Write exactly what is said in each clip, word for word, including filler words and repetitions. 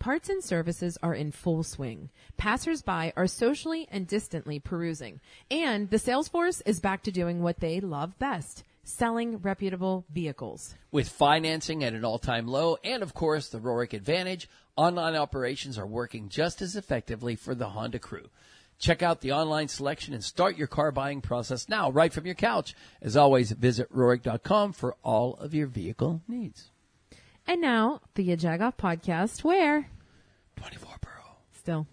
Parts and services are in full swing. Passers-by are socially and distantly perusing. And the sales force is back to doing what they love best, selling reputable vehicles. With financing at an all-time low and, of course, the Rorik Advantage, online operations are working just as effectively for the Honda crew. Check out the online selection and start your car buying process now, right from your couch. As always, visit Rorik dot com for all of your vehicle needs. And now, the Jagoff Podcast, where... twenty-four Pearl. Still.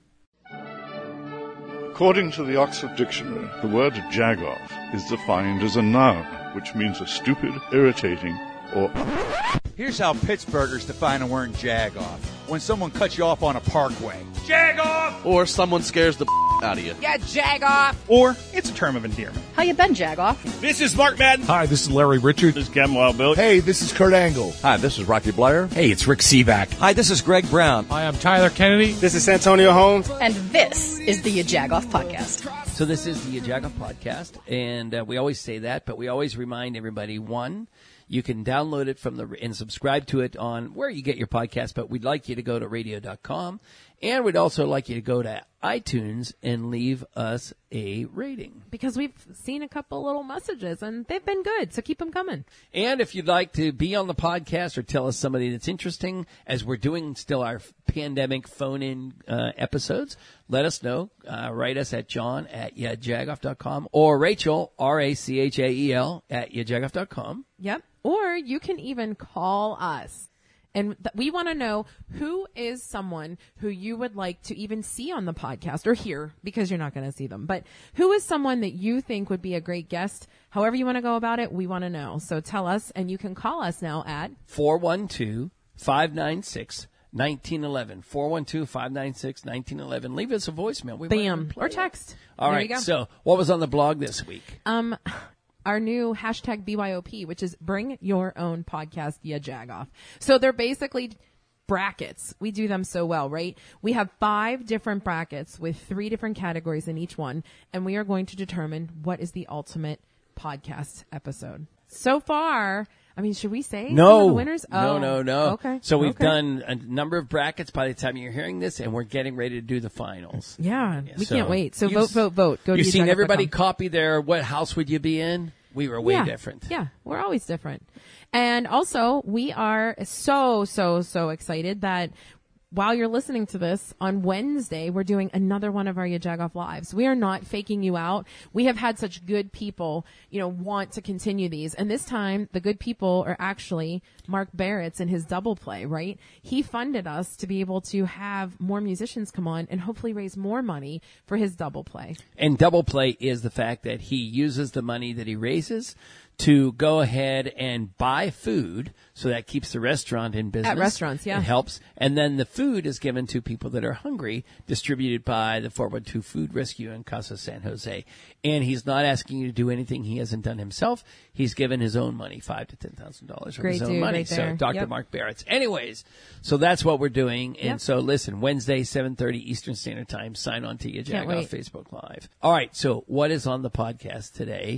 According to the Oxford Dictionary, the word jagoff is defined as a noun, which means a stupid, irritating, or... Here's how Pittsburghers define a word jagoff. When someone cuts you off on a parkway. Jagoff! Or someone scares the out of you. Yeah, jagoff! Or it's a term of endearment. How you been, jagoff? This is Mark Madden. Hi, this is Larry Richard. This is Captain Wild Bill. Hey, this is Kurt Angle. Hi, this is Rocky Blair. Hey, it's Rick Seaback. Hi, this is Greg Brown. Hi, I'm Tyler Kennedy. This is Santonio Holmes. And this is the Jagoff Podcast. So this is the Jagoff Podcast, and uh, we always say that, but we always remind everybody, one, you can download it from the and subscribe to it on where you get your podcast, but we'd like you to go to radio dot com, and we'd also like you to go to iTunes and leave us a rating. Because we've seen a couple little messages, and they've been good, so keep them coming. And if you'd like to be on the podcast or tell us somebody that's interesting, as we're doing still our pandemic phone-in uh, episodes, let us know. Uh, write us at john at jagoff dot com or Rachel, R A C H A E L, at jagoff dot com. Yep. Or you can even call us. And th- we want to know who is someone who you would like to even see on the podcast or hear, because you're not going to see them. But who is someone that you think would be a great guest? However you want to go about it, we want to know. So tell us, and you can call us now at four one two, five nine six, one nine one one. four one two, five nine six, one nine one one. Leave us a voicemail. We Bam. Or text. All there right. So what was on the blog this week? Um... Our new hashtag B Y O P, which is bring your own podcast, ya Jagoff. So they're basically brackets. We do them so well, right? We have five different brackets with three different categories in each one, and we are going to determine what is the ultimate podcast episode. So far, I mean, should we say no, some of the winners? No, oh, no, no. Okay. So we've okay. done a number of brackets by the time you're hearing this, and we're getting ready to do the finals. Yeah, yeah we so can't wait. So vote, s- vote, vote. Go to You've seen everybody com. copy their, what house would you be in? We were way yeah. different. Yeah, we're always different. And also, we are so, so, so excited that while you're listening to this, on Wednesday, we're doing another one of our Ya Jagoff Lives. We are not faking you out. We have had such good people, you know, want to continue these. And this time, the good people are actually Mark Barrett's and his double play, right? He funded us to be able to have more musicians come on and hopefully raise more money for his double play. And double play is the fact that he uses the money that he raises to go ahead and buy food, so that keeps the restaurant in business. At restaurants, yeah. It helps. And then the food is given to people that are hungry, distributed by the four one two Food Rescue in Casa San Jose. And he's not asking you to do anything he hasn't done himself. He's given his own money, five to ten thousand dollars of Great his own dude money. right so there. Doctor Yep. Mark Barrett's. Anyways, so that's what we're doing. And Yep. so listen, Wednesday, seven thirty Eastern Standard Time, sign on to Ya Can't Jagoff wait. Facebook Live. All right, so what is on the podcast today?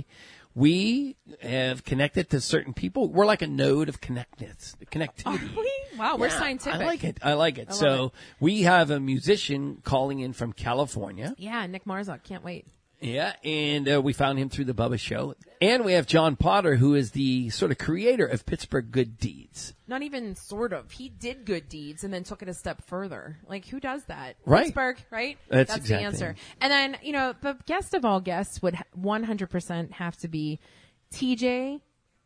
We have connected to certain people. We're like a node of connectness, connectivity. Are we? Wow, we're Yeah, scientific. I like it. I like it. I love so it. we have a musician calling in from California. Yeah, Nick Marzuk. Can't wait. Yeah, and uh, we found him through the Bubba Show. And we have John Potter, who is the sort of creator of Pittsburgh Good Deeds. Not even sort of. He did good deeds and then took it a step further. Like, who does that? Right. Pittsburgh, right? That's the exactly answer. And then, you know, the guest of all guests would one hundred percent have to be T J,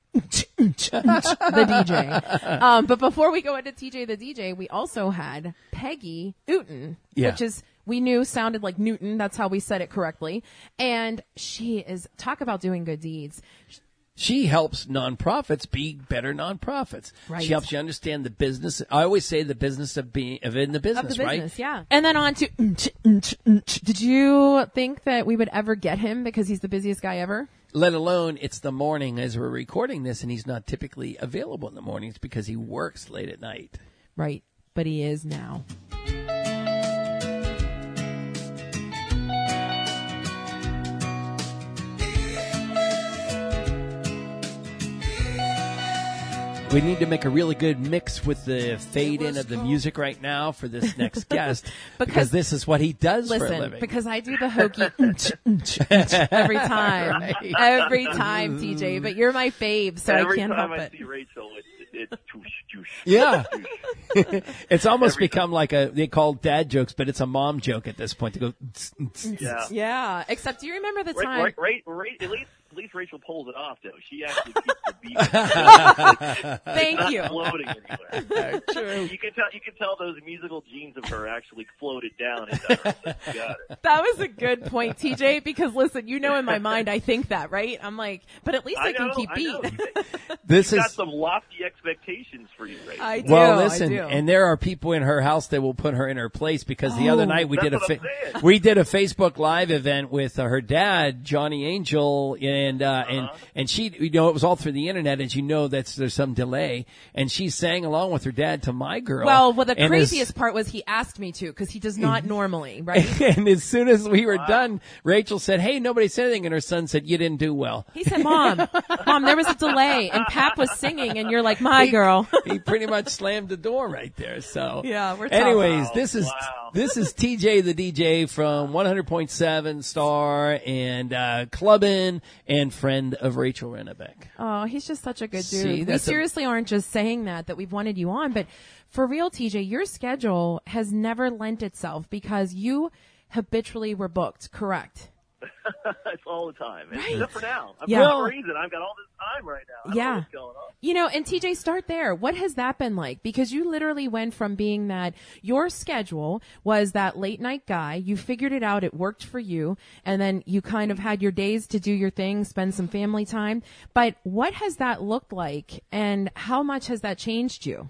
the D J. Um, but before we go into T J, the D J, we also had Peggy Uten, Yeah. which is, we knew sounded like Newton. That's how we said it correctly. And she is, talk about doing good deeds. She helps nonprofits be better nonprofits. Right. She helps you understand the business. I always say the business of being of in the business, Of the right? business, yeah. And then on to, did you think that we would ever get him because he's the busiest guy ever? Let alone it's the morning as we're recording this, and he's not typically available in the mornings because he works late at night. Right. But he is now. We need to make a really good mix with the fade in of the music right now for this next guest because, because this is what he does listen, for a living. Because I do the hokey every time. Right. Every time, T J. But you're my fave, so every I can't help I it. Every time I see Rachel, it's, it's toosh, toosh. Yeah. It's almost every become time. like a, they call dad jokes, but it's a mom joke at this point to go. Yeah. Yeah. Except, do you remember the Right, time? right, right, right, at least, at least Rachel pulls it off, though. She actually keeps the beat. Thank it's you. not floating anywhere. True. You can tell. You can tell those musical genes of her actually floated down. And got it. That was a good point, T J, because listen, you know in my mind I think that, right? I'm like, but at least I, I can know, keep I beat. know. This You've is got some lofty expectations for you, Rachel. I do. well. I Listen, do. and there are people in her house that will put her in her place because the Oh, other night we that's did a what I'm fa- saying. we did a Facebook Live event with uh, her dad, Johnny Angel, and uh, Uh-huh. and and she, you know, it was all through the internet, as you know, that's there's some delay, and she sang along with her dad to My Girl. Well, well, the And as- craziest part was he asked me to because he does not normally, right? And as soon as we were done, Rachel said, "Hey, nobody said anything," and her son said, "You didn't do well." He said, "Mom, Mom, there was a delay, and Pap was singing, and you're like, my He- girl." He pretty much slammed the door right there. So Yeah, we're tough. anyways, Wow, this is wow. this is T J the D J from one hundred point seven Star and uh, clubbing and friend of Rachel Rennebeck. Oh, he's just such a good dude. See, we that's a- seriously aren't just saying that, that we've wanted you on, but for real, T J, your schedule has never lent itself because you habitually were booked, correct? It's all the time. And Right. Except for now. I'm Yeah. for a reason. I've got all this time right now. I don't know Yeah. what's going on. You know, and T J, start there. What has that been like? Because you literally went from being that your schedule was that late night guy. You figured it out. It worked for you. And then you kind of had your days to do your thing, spend some family time. But what has that looked like and how much has that changed you?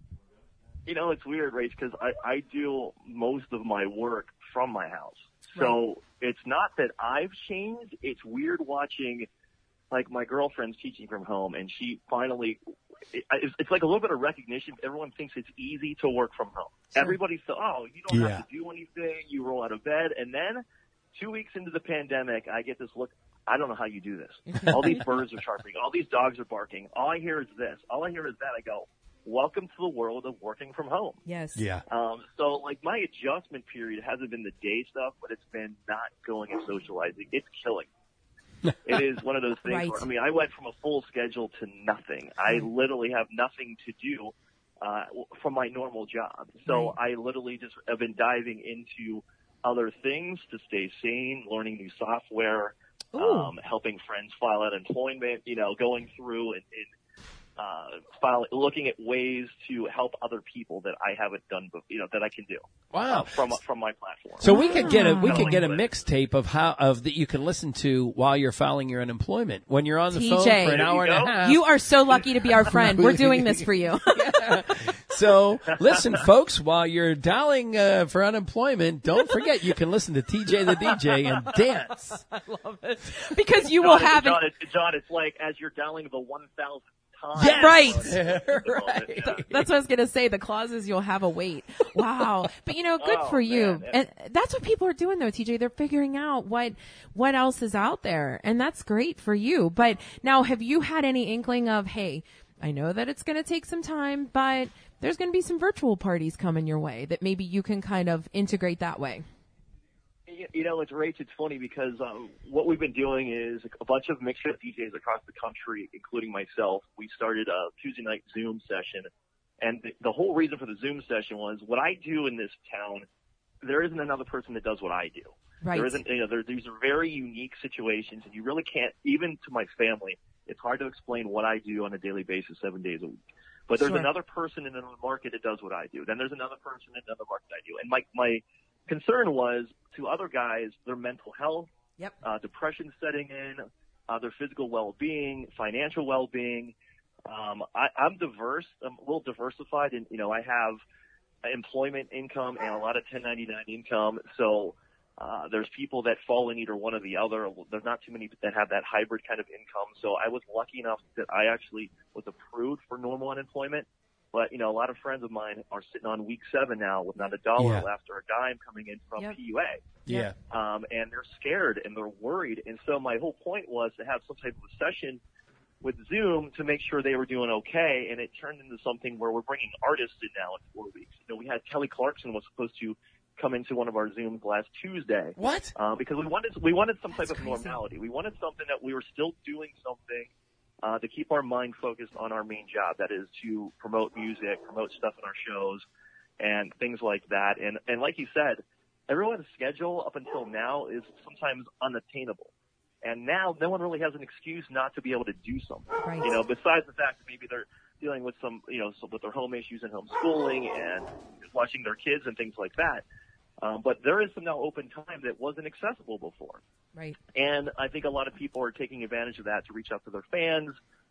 You know, it's weird, Rach, because I, I do most of my work from my house. So it's not that I've changed. It's weird watching, like, my girlfriend's teaching from home, and she finally it, it's, it's like a little bit of recognition. Everyone thinks it's easy to work from home. Sure. Everybody says, oh, you don't Yeah. have to do anything. You roll out of bed. And then two weeks into the pandemic, I get this look. I don't know how you do this. All these birds are chirping. All these dogs are barking. All I hear is this. All I hear is that. I go, welcome to the world of working from home. Yes. Yeah. Um, so, like, my adjustment period hasn't been the day stuff, but it's been not going and socializing. It's killing. It is one of those things Right. where, I mean, I went from a full schedule to nothing. I literally have nothing to do uh, from my normal job. So I literally just have been diving into other things to stay sane, learning new software, um, helping friends file out employment, you know, going through and, and uh, file, looking at ways to help other people that I haven't done, bef- you know, that I can do. Wow. Uh, from from my platform. So we could get a we Wow. could get a mixtape of how of that you can listen to while you're filing your unemployment when you're on the T J. phone for an There you hour and a go. half. You are so lucky to be our friend. We're doing this for you. So listen, folks, while you're dialing uh, for unemployment, don't forget you can listen to T J the D J and dance. Because you will John, have John, it. it's, John, it's like as you're dialing the one thousandth time. Yes. Right. Right. Yeah. That's what I was going to say. The clauses, you'll have a wait. Wow. But you know, good Oh, for you. man. And that's what people are doing though, T J. They're figuring out what, what else is out there. And that's great for you. But now, have you had any inkling of, hey, I know that it's going to take some time, but there's going to be some virtual parties coming your way that maybe you can kind of integrate that way? You- You know, it's Rach. It's funny because um, what we've been doing is a bunch of mixed D Js across the country, including myself. We started a Tuesday night Zoom session, and the, the whole reason for the Zoom session was what I do in this town. There isn't another person that does what I do. Right. There isn't. You know, there, these are very unique situations, and you really can't. Even to my family, it's hard to explain what I do on a daily basis, seven days a week. But there's Sure. another person in another market that does what I do. Then there's another person in another market I do. And my my concern was to other guys, their mental health, Yep. uh, depression setting in, uh, their physical well-being, financial well-being. Um, I, I'm diverse. I'm a little diversified, and you know, I have employment income and a lot of ten ninety-nine income. So uh, there's people that fall in either one or the other. There's not too many that have that hybrid kind of income. So I was lucky enough that I actually was approved for normal unemployment. But, you know, a lot of friends of mine are sitting on week seven now with not a dollar Yeah. left or a dime coming in from Yep. P U A. Yeah. Um, and they're scared and they're worried. And so my whole point was to have some type of a session with Zoom to make sure they were doing okay, and it turned into something where we're bringing artists in now in four weeks. You know, we had Kelly Clarkson was supposed to come into one of our Zooms last Tuesday. What? Uh, because we wanted we wanted some That's type of crazy. normality. We wanted something that we were still doing something uh, to keep our mind focused on our main job, that is to promote music, promote stuff in our shows, and things like that. And and like you said, everyone's schedule up until now is sometimes unattainable. And now no one really has an excuse not to be able to do something. Right. You know, besides the fact that maybe they're dealing with some, you know, some, with their home issues and homeschooling and watching their kids and things like that. Um, but there is some now open time that wasn't accessible before. Right. And I think a lot of people are taking advantage of that to reach out to their fans,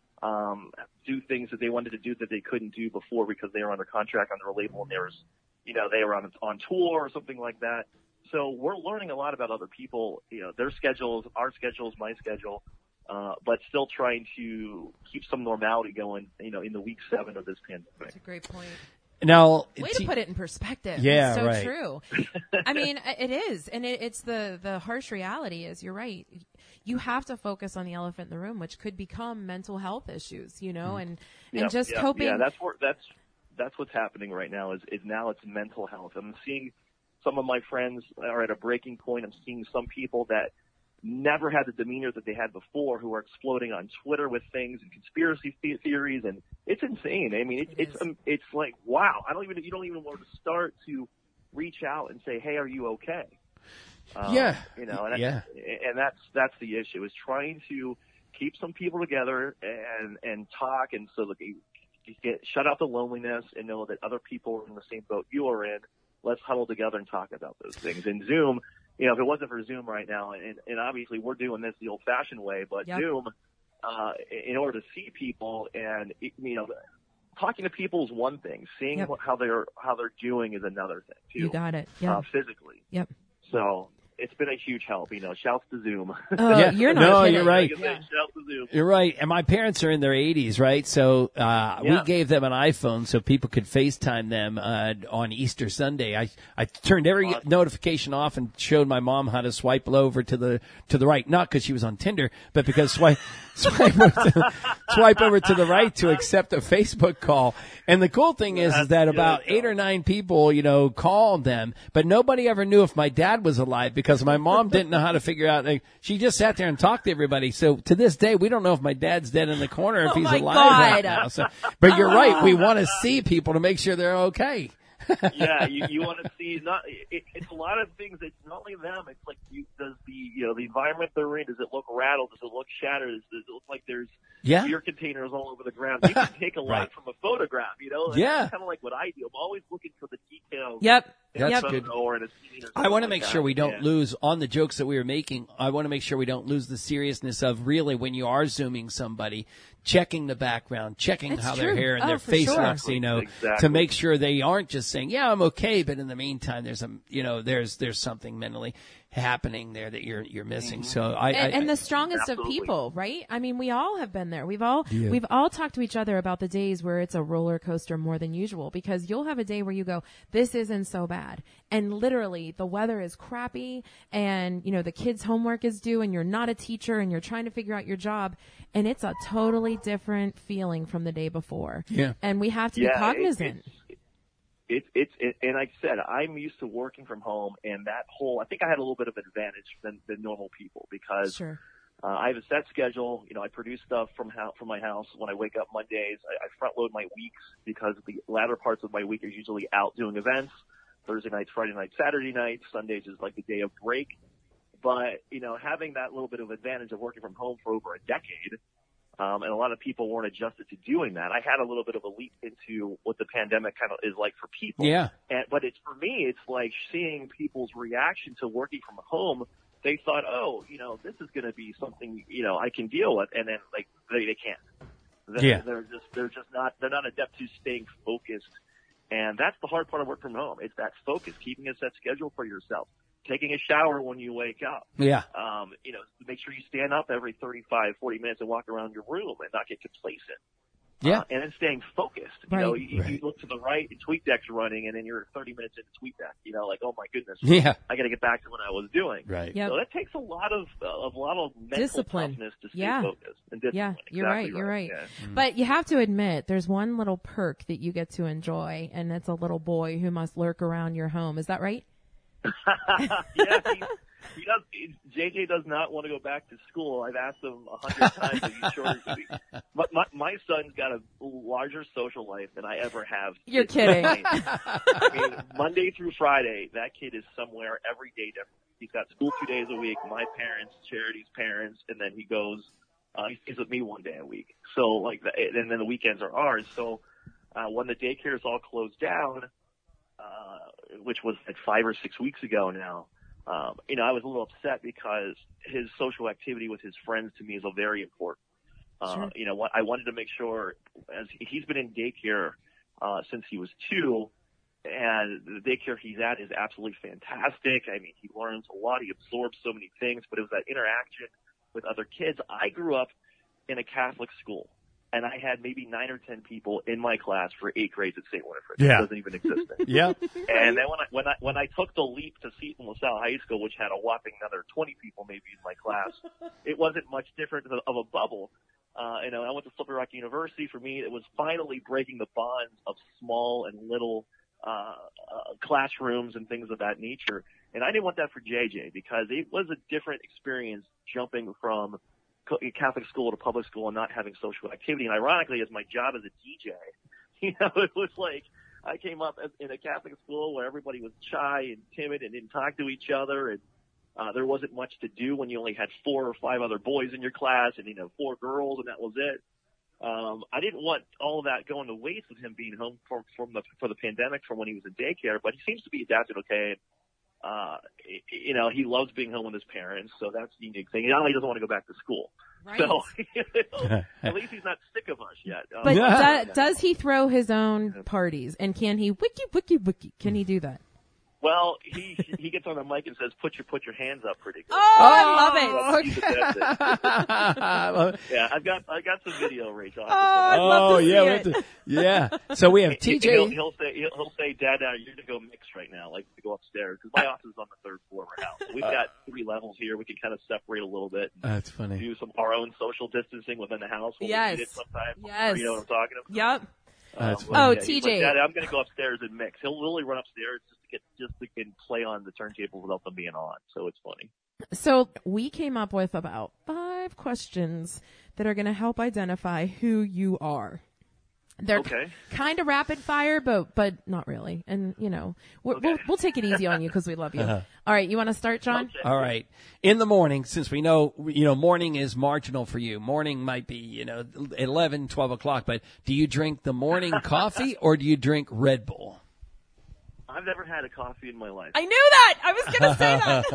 um, do things that they wanted to do that they couldn't do before because they were under contract under a label and there was, you know, they were on, on tour or something like that. So we're learning a lot about other people, you know, their schedules, our schedules, my schedule, uh, but still trying to keep some normality going, you know, in the week seven of this pandemic. That's a great point. Now, Way t- to put it in perspective. Yeah, It's so right. true. I mean, it is. And it, it's the, the harsh reality is you're right. You have to focus on the elephant in the room, which could become mental health issues, you know, and, and Yeah, just yeah, coping. Yeah, that's where, that's, that's what's happening right now is, is now it's mental health. I'm seeing some of my friends are at a breaking point. I'm seeing some people that never had the demeanor that they had before who are exploding on Twitter with things and conspiracy the- theories. And it's insane. I mean, it, It it's, is. um, it's like, wow, I don't even, you don't even know where to start to reach out and say, hey, are you okay? Um, Yeah. You know, and that's, Yeah. and that's, that's the issue is trying to keep some people together and, and talk. And so that you, you get, shut out the loneliness and know that other people are in the same boat you are in. Let's huddle together and talk about those things. And Zoom, you know, if it wasn't for Zoom right now, and, and obviously we're doing this the old-fashioned way, but Yep. Zoom, uh, in order to see people and, you know, talking to people is one thing. Seeing Yep. what, how they're how they're doing is another thing too. You got it. Yeah. Uh, physically. Yep. So it's been a huge help. You know, shouts to Zoom. Oh, Yeah. you're not No, kidding. you're right. Like I say, Yeah. Shouts to Zoom. You're right. And my parents are in their eighties, right? So uh we Yeah. gave them an iPhone so people could FaceTime them uh on Easter Sunday. I I turned every Awesome. notification off and showed my mom how to swipe over to the to the right, not because she was on Tinder, but because swipe swipe over to, swipe over to the right to accept a Facebook call. And the cool thing is, is That's that good, about eight John. or nine people, you know, called them, but nobody ever knew if my dad was alive because my mom didn't know how to figure out. Like, she just sat there and talked to everybody. So to this day, we don't know if my dad's dead in the corner, or if Oh he's my alive God. right now. So, but you're right. We want to see people to make sure they're okay. Yeah, you, you want to see not. It, it's a lot of things. It's not only them. It's like, you, does the you know the environment they're in? Does it look rattled? Does it look shattered? Does it look like there's Yeah. beer containers all over the ground? You can take a lot Right. from a photograph. You know, Yeah. That's kind of like what I do. I'm always looking for the details. Yep. in a That's photo good. Or in a scene or I something want to like make that. sure we don't Yeah. lose on the jokes that we were making. I want to make sure we don't lose the seriousness of really when you are Zooming somebody, checking the background, checking It's how true. their hair and Oh, their for face sure. looks, you know, Exactly. to make sure they aren't just saying, yeah, I'm okay. But in the meantime, there's a, you know, there's, there's something mentally happening there that you're, you're missing. So I, and, I, and the strongest Absolutely. of people, right? I mean, we all have been there. We've all Yeah. we've all talked to each other about the days where it's a roller coaster more than usual, because you'll have a day where you go, this isn't so bad, and literally the weather is crappy, and you know the kids' homework is due, and you're not a teacher, and you're trying to figure out your job, and it's a totally different feeling from the day before. Yeah. And we have to Yeah, be it- cognizant. it's- It's it's it, and like I said, I'm used to working from home, and that whole I think I had a little bit of advantage than, than normal people because Sure. uh, I have a set schedule. You know, I produce stuff from how, from my house when I wake up Mondays. I, I front load my weeks because the latter parts of my week are usually out doing events. Thursday nights, Friday nights, Saturday nights. Sundays is like the day of break. But you know, having that little bit of advantage of working from home for over a decade. Um, and a lot of people weren't adjusted to doing that. I had a little bit of a leap into what the pandemic kind of is like for people. yeah. And, but it's for me, it's like seeing people's reaction to working from home. They thought, oh, you know, this is going to be something, you know, I can deal with. And then like they, they can't. They're, Yeah. they're just, they're just not, they're not adept to staying focused. And that's the hard part of work from home. It's that focus, keeping a set schedule for yourself, taking a shower when you wake up. Yeah. Um, you know, make sure you stand up every thirty-five, forty minutes and walk around your room and not get complacent. Yeah. Uh, and then staying focused. You Right. know, you, Right. you look to the right and TweetDeck's running, and then you're thirty minutes into TweetDeck. You know, like, oh my goodness, Yeah. I got to get back to what I was doing. Right. Yep. So that takes a lot of uh, a lot of mental Discipline. toughness to stay Yeah. focused and discipline. Yeah, you're Exactly right, you're right. Yeah. But you have to admit, there's one little perk that you get to enjoy, and it's a little boy who must lurk around your home. Is that right? yeah, he, he does. He, J J does not want to go back to school. I've asked him a hundred times. Are you sure? But my, my son's got a larger social life than I ever have. You're It's kidding. insane. I mean, Monday through Friday, that kid is somewhere every day different. He's got school two days a week. My parents, Charity's parents, and then he goes. Uh, he stays with me one day a week. So like, the, and then the weekends are ours. So uh, when the daycares all closed down, uh, which was like five or six weeks ago now. Um, you know, I was a little upset because his social activity with his friends to me is a very important. Uh, Sure. You know, what I wanted to make sure, as he's been in daycare uh, since he was two, and the daycare he's at is absolutely fantastic. I mean, he learns a lot, he absorbs so many things, but it was that interaction with other kids. I grew up in a Catholic school, and I had maybe nine or ten people in my class for eight grades at Saint Winifred. Yeah. It doesn't even exist there. Yeah. And then when I when I when I took the leap to Seton LaSalle High School, which had a whopping another twenty people maybe in my class, it wasn't much different of a bubble. Uh, you know, I went to Slippery Rock University. For me, it was finally breaking the bonds of small and little uh, uh, classrooms and things of that nature. And I didn't want that for J J because it was a different experience jumping from Catholic school to public school and not having social activity. And ironically, as my job as a D J, you know, it was like I came up as, in a Catholic school where everybody was shy and timid and didn't talk to each other, and uh, there wasn't much to do when you only had four or five other boys in your class and, you know, four girls, and that was it. Um, I didn't want all of that going to waste with him being home for, from the, for the pandemic from when he was in daycare, but he seems to be adapted okay. Uh, you know, he loves being home with his parents, so that's the unique thing. He not only doesn't want to go back to school. Right. So, you know, at least he's not sick of us yet. Um, But Yeah. do, does he throw his own parties? And can he wiki, wiki, wiki? Can he do that? Well, he he gets on the mic and says, "Put your put your hands up," pretty good. Oh, I love it. He's adapted. Okay. Yeah, I've got I got some video, Rachel. Oh, I'd love Oh to see yeah, we it. have to, yeah. So we have He- T He'll, J. he'll say he'll, he'll say, "Dad, uh, you're gonna go mix right now, like to go upstairs because my office is on the third floor of our house. We've got three levels here. We can kind of separate a little bit, and That's funny. do some our own social distancing within the house. When Yes. we need it sometimes. Yes. You know what I'm talking about? Yep. That's Um, funny. Oh, yeah, he's T J. like, Dad, I'm going to go upstairs and mix. He'll literally run upstairs just to get just to get play on the turntables without them being on. So it's funny. So we came up with about five questions that are going to help identify who you are. They're Okay. kind of rapid fire, but but not really. And you know, we're, we'll Okay. we'll take it easy on you because we love you. All right, you want to start, John? Okay. All right. In the morning, since we know, you know, morning is marginal for you. Morning might be, you know, eleven, twelve o'clock, but do you drink the morning coffee or do you drink Red Bull? I've never had a coffee in my life. I knew that. I was going to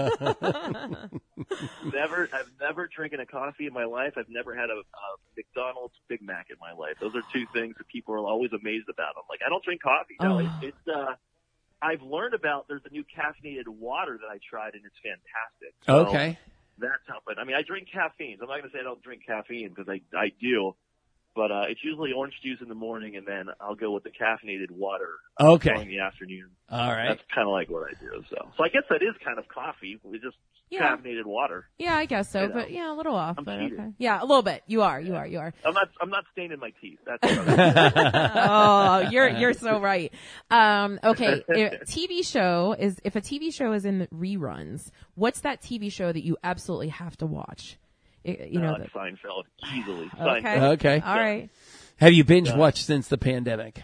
say that. Never, I've never drinking a coffee in my life. I've never had a, a McDonald's Big Mac in my life. Those are two things that people are always amazed about. I'm like, I don't drink coffee. No, Oh. it's, it's uh, I've learned about. There's a new caffeinated water that I tried, and it's fantastic. So Okay. That's how. But I mean, I drink caffeine. I'm not going to say I don't drink caffeine because I I do. But uh, it's usually orange juice in the morning, and then I'll go with the caffeinated water uh, Okay. during the afternoon. All right. That's kind of like what I do. So, so I guess that is kind of coffee. It's just Yeah. caffeinated water. Yeah, I guess so, You know, but yeah, a little off. I'm But cheating. okay. Yeah, a little bit. You are. You are. You are. I'm not. I'm not staining my teeth. That's what I'm Oh, you're you're so right. Um, okay, if T V show is if a T V show is in reruns, what's that T V show that you absolutely have to watch? I- You know. uh, the- Seinfeld easily. okay. Seinfeld. Okay. All right. Have you binge watched since the pandemic?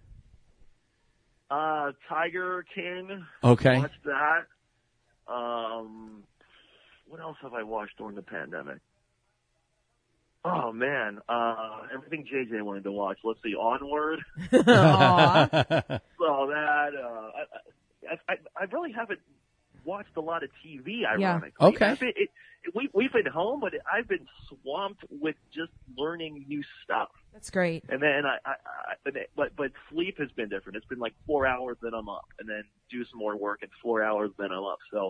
Uh, Tiger King. Okay. Watched that. Um, what else have I watched during the pandemic? Oh man, uh, everything J J wanted to watch. Let's see, Onward. Aw. So that uh, I, I, I really haven't watched a lot of T V. Ironically, Okay. I've been, it, we we've been home, but I've been swamped with just learning new stuff. That's great. And then I, I, I but but but sleep has been different. It's been like four hours, then I'm up, and then do some more work, and four hours, then I'm up. So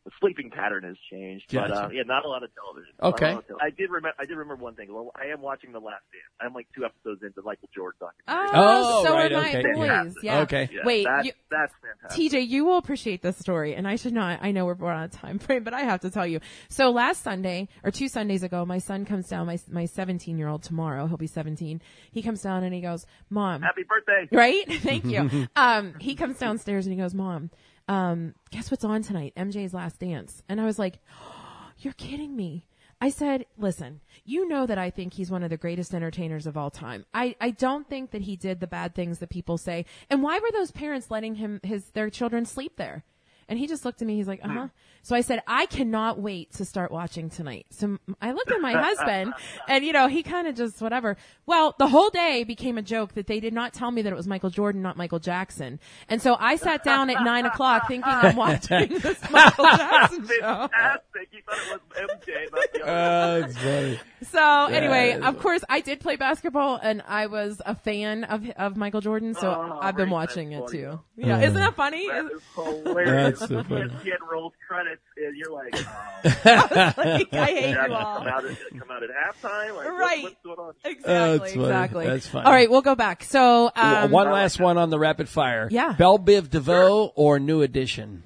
the sleeping pattern has changed. But Gotcha. uh, yeah, not a lot of television. Okay. Not a lot of tele- I did remember. I did remember one thing. Well, I am watching The Last Dance. I'm like two episodes into Michael Jordan documentary. Oh, Oh, so right, am I, okay. boys. Fantastic. Yeah. Okay. Yeah, Wait, that's, you, that's fantastic. T J, you will appreciate this story, and I should not. I know we're on a time frame, but I have to tell you. So last Sunday, or two Sundays ago, my son comes down, my my seventeen-year-old tomorrow, he'll be seventeen. He comes down and he goes, Mom. Happy birthday. Right? Thank you. um, he comes downstairs and he goes, Mom, um, guess what's on tonight? M J's Last Dance. And I was like, oh, you're kidding me. I said, listen, you know that I think he's one of the greatest entertainers of all time. I, I don't think that he did the bad things that people say. And why were those parents letting him, his, their children sleep there? And he just looked at me. He's like, uh huh. So I said, I cannot wait to start watching tonight. So I looked at my husband and, you know, he kind of just whatever. Well, the whole day became a joke that they did not tell me that it was Michael Jordan, not Michael Jackson. And so I sat down at nine o'clock thinking I'm watching this Michael Jackson show. Fantastic. You thought it was M J, not the other. Uh, that's funny. So anyway, is of course, I did play basketball and I was a fan of of Michael Jordan. So Oh, I've been right, watching it that's funny. too. Yeah. Isn't that funny? That is hilarious. That's so funny. E S P N rolls credits, and you're like, oh, Like, I hate Jack, you all. come out at come out at halftime. Like, what- Right. what's going on? Exactly, that's funny. exactly. That's funny. All right, we'll go back. So, um, one last one on the rapid fire. Yeah. Belle Biv DeVoe or New Edition?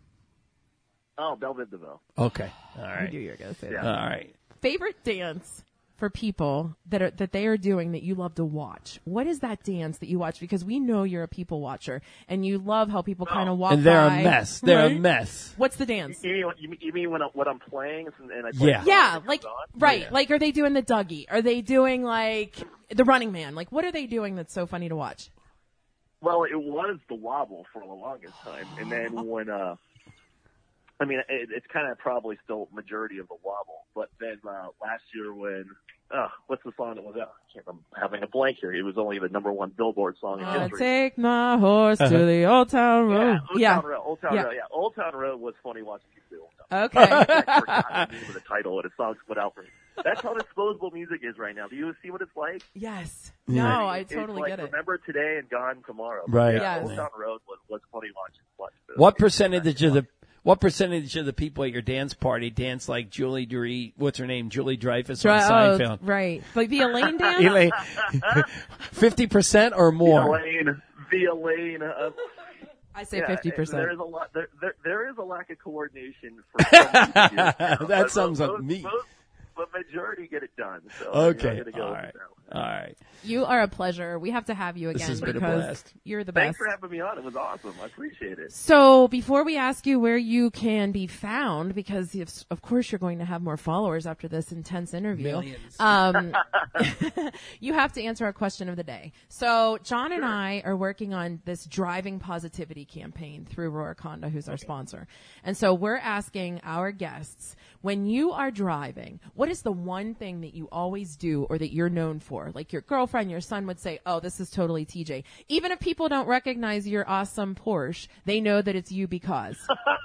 Oh, Belvin DeVoe. Okay. All I right. knew you were going to say Yeah. that. All right. Favorite dance for people that are that they are doing that you love to watch. What is that dance that you watch? Because we know you're a people watcher and you love how people kind of walk And they're by. a mess. They're Right? a mess. What's the dance? You mean, you mean, you mean when I'm, when I'm playing and and I play Yeah. the song Yeah, and it like comes on? right. Yeah. Like, are they doing the Dougie? Are they doing like the Running Man? Like, what are they doing that's so funny to watch? Well, it was the wobble for the longest time, and then when uh, I mean, it, it's kind of probably still majority of the wobble, but then uh, last year when uh, what's the song that was out? I can't remember. I'm having a blank here. It was only the number one Billboard song in Uh, history. take my horse to the old town road. Yeah, Old Yeah. Town Road. Old Town Yeah. Road. Yeah, Old Town Road was funny watching you do. Old Town Okay. Road. I forgot the name of the title, and a song split out for me. That's how disposable music is right now. Do you see what it's like? Yes. Yeah. No, I It's totally like get it. Remember today and gone tomorrow. Right. Yeah, Yes. Old Town Road was, was funny watching. watching What percentage of the what percentage of the people at your dance party dance like Julie Dre, what's her name, Julie Dreyfus on Dry- oh, Seinfeld? right. Like the Elaine dance? Elaine, fifty percent or more? Elaine, the Elaine. Uh, I say yeah, fifty There percent. is a lot. There, there, there is a lack of coordination for some people here. That But sums up most- me. most- But majority get it done. So Okay. I'm gonna go All with right. that one. All right. You are a pleasure. We have to have you This again has been a because blast. you're the Thanks best. for having me on. It was awesome. I appreciate it. So before we ask you where you can be found, because if, of course you're going to have more followers after this intense interview, Millions. um, you have to answer our question of the day. So John and I are working on this driving positivity campaign through Roriconda, who's our sponsor. And so we're asking our guests, when you are driving, what is the one thing that you always do or that you're known for? Like your girlfriend, your son would say, oh, this is totally T J. Even if people don't recognize your awesome Porsche, they know that it's you because.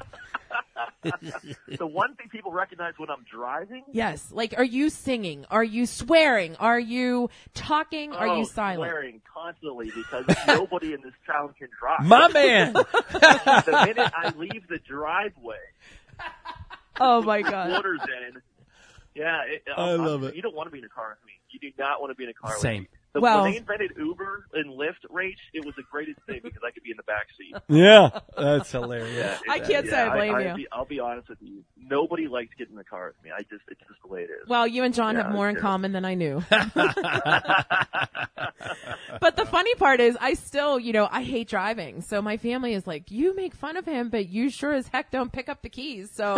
The one thing people recognize when I'm driving. Yes. Like, are you singing? Are you swearing? Are you talking? Are oh, you silent? Swearing constantly because nobody in this town can drive. My man. The minute I leave the driveway, Oh my the God. water's in. Yeah, it, I love it. You don't want to be in a car with me. You do not want to be in a car with Same. me. The, Well- when they invented Uber and Lyft, Rach, it was the greatest thing because I could be in the back seat. Yeah, that's hilarious. I can't say I blame I, you. I'll be, I'll be honest with you. Nobody likes getting in the car with me. I just, it's just the way it is. Well, you and John Yeah, have more in sure. common than I knew. But the funny part is I still, you know, I hate driving. So my family is like, you make fun of him, but you sure as heck don't pick up the keys. So,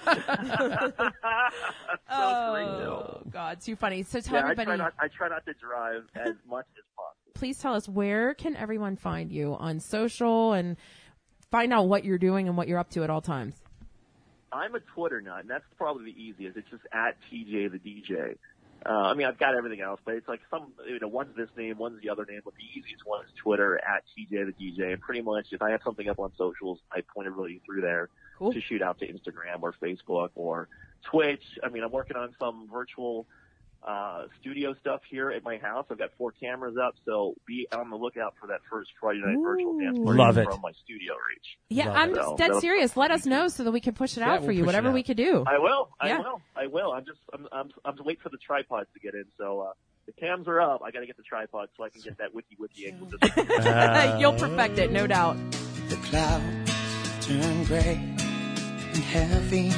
oh, God, too funny. So tell yeah, I everybody, try not, I try not to drive as much as possible. please tell us, where can everyone find you on social and find out what you're doing and what you're up to at all times? I'm a Twitter nut, and that's probably the easiest. It's just at T J the D J. Uh, I mean, I've got everything else, but it's like some, you know, one's this name, one's the other name, but the easiest one is Twitter at T J the D J. And pretty much, if I have something up on socials, I point everybody through there Cool. to shoot out to Instagram or Facebook or Twitch. I mean, I'm working on some virtual uh, studio stuff here at my house. I've got four cameras up, so be on the lookout for that first Friday Night Ooh. Virtual Dance Party Love it. from my studio reach. Yeah, Love I'm it. So, dead that'll- serious. Let us know so that we can push it Yeah, out we'll for you, push it whatever out. we could do. I will. I Yeah. will. I will. I'm just. I'm. I'm. I'm to wait for the tripods to get in. So uh, the cams are up. I got to get the tripod so I can get that wiki wiki angle. You'll perfect it, no doubt. The clouds turn gray and heavy,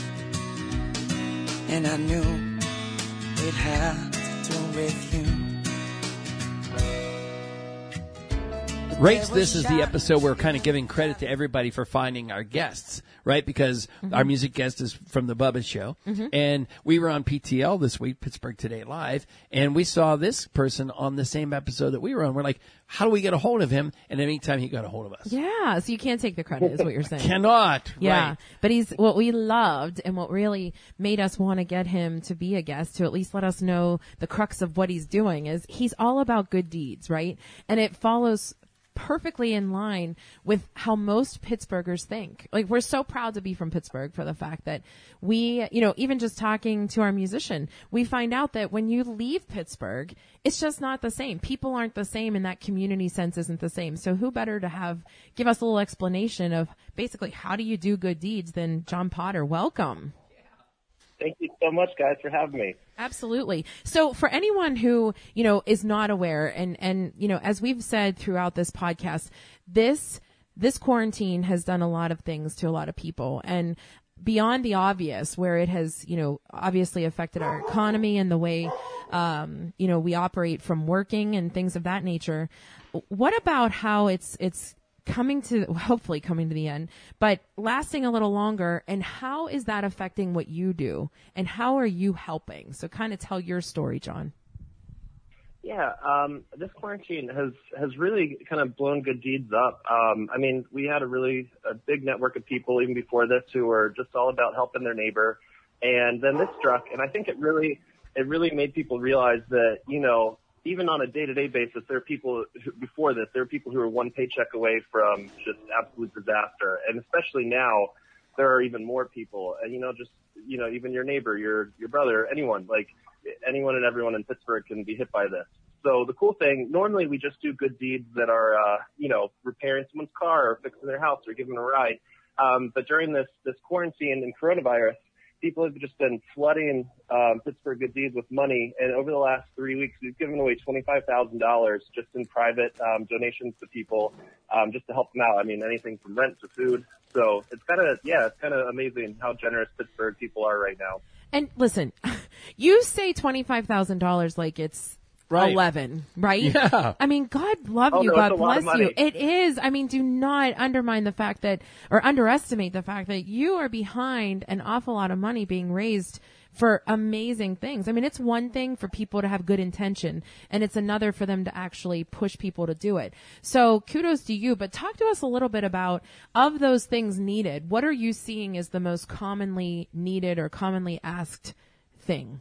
and I knew it had to do with you. Rates, this is the episode where we're kind of giving credit to everybody for finding our guests, right? Because Mm-hmm. our music guest is from the Bubba Show. And we were on P T L this week, Pittsburgh Today Live, and we saw this person on the same episode that we were on. We're like, how do we get a hold of him? And in the meantime, he got a hold of us. Yeah, so you can't take the credit, is what you're saying. Cannot. Yeah, Right. but he's what we loved and what really made us want to get him to be a guest, to at least let us know the crux of what he's doing, is he's all about good deeds, right? And it follows perfectly in line with how most Pittsburghers think. Like, we're so proud to be from Pittsburgh for the fact that we, you know, even just talking to our musician, we find out that when you leave Pittsburgh, it's just not the same. People aren't the same, and that community sense isn't the same. So who better to have, give us a little explanation of basically how do you do good deeds than John Potter. Welcome. Thank you so much, guys, for having me. Absolutely. So for anyone who, you know, is not aware, and, and, you know, as we've said throughout this podcast, this, this quarantine has done a lot of things to a lot of people, and beyond the obvious, where it has, you know, obviously affected our economy and the way, um, you know, we operate from working and things of that nature. What about how it's, it's, coming to, hopefully coming to the end, but lasting a little longer, and how is that affecting what you do, and how are you helping? So kind of tell your story, John. Yeah, um, this quarantine has, has really kind of blown good deeds up. Um, I mean, we had a really a big network of people even before this who were just all about helping their neighbor. And then this struck, and I think it really, it really made people realize that, you know, even on a day-to-day basis, there are people who, before this, there are people who are one paycheck away from just absolute disaster. And especially now, there are even more people. And, you know, just, you know, even your neighbor, your, your brother, anyone, like anyone and everyone in Pittsburgh can be hit by this. So the cool thing, normally we just do good deeds that are, uh, you know, repairing someone's car or fixing their house or giving them a ride. Um, but during this, this quarantine and coronavirus, people have just been flooding um, Pittsburgh Good Deeds with money, and over the last three weeks, we've given away twenty-five thousand dollars just in private um, donations to people, um, just to help them out. I mean, anything from rent to food. So it's kind of, yeah, it's kind of amazing how generous Pittsburgh people are right now. And listen, you say twenty-five thousand dollars like it's Right. eleven, right? Yeah. I mean, God love Oh, you. no, God it's a lot of bless you. money. It is. I mean, do not undermine the fact that, or underestimate the fact that you are behind an awful lot of money being raised for amazing things. I mean, it's one thing for people to have good intention, and it's another for them to actually push people to do it. So kudos to you, but talk to us a little bit about, of those things needed, what are you seeing as the most commonly needed or commonly asked thing?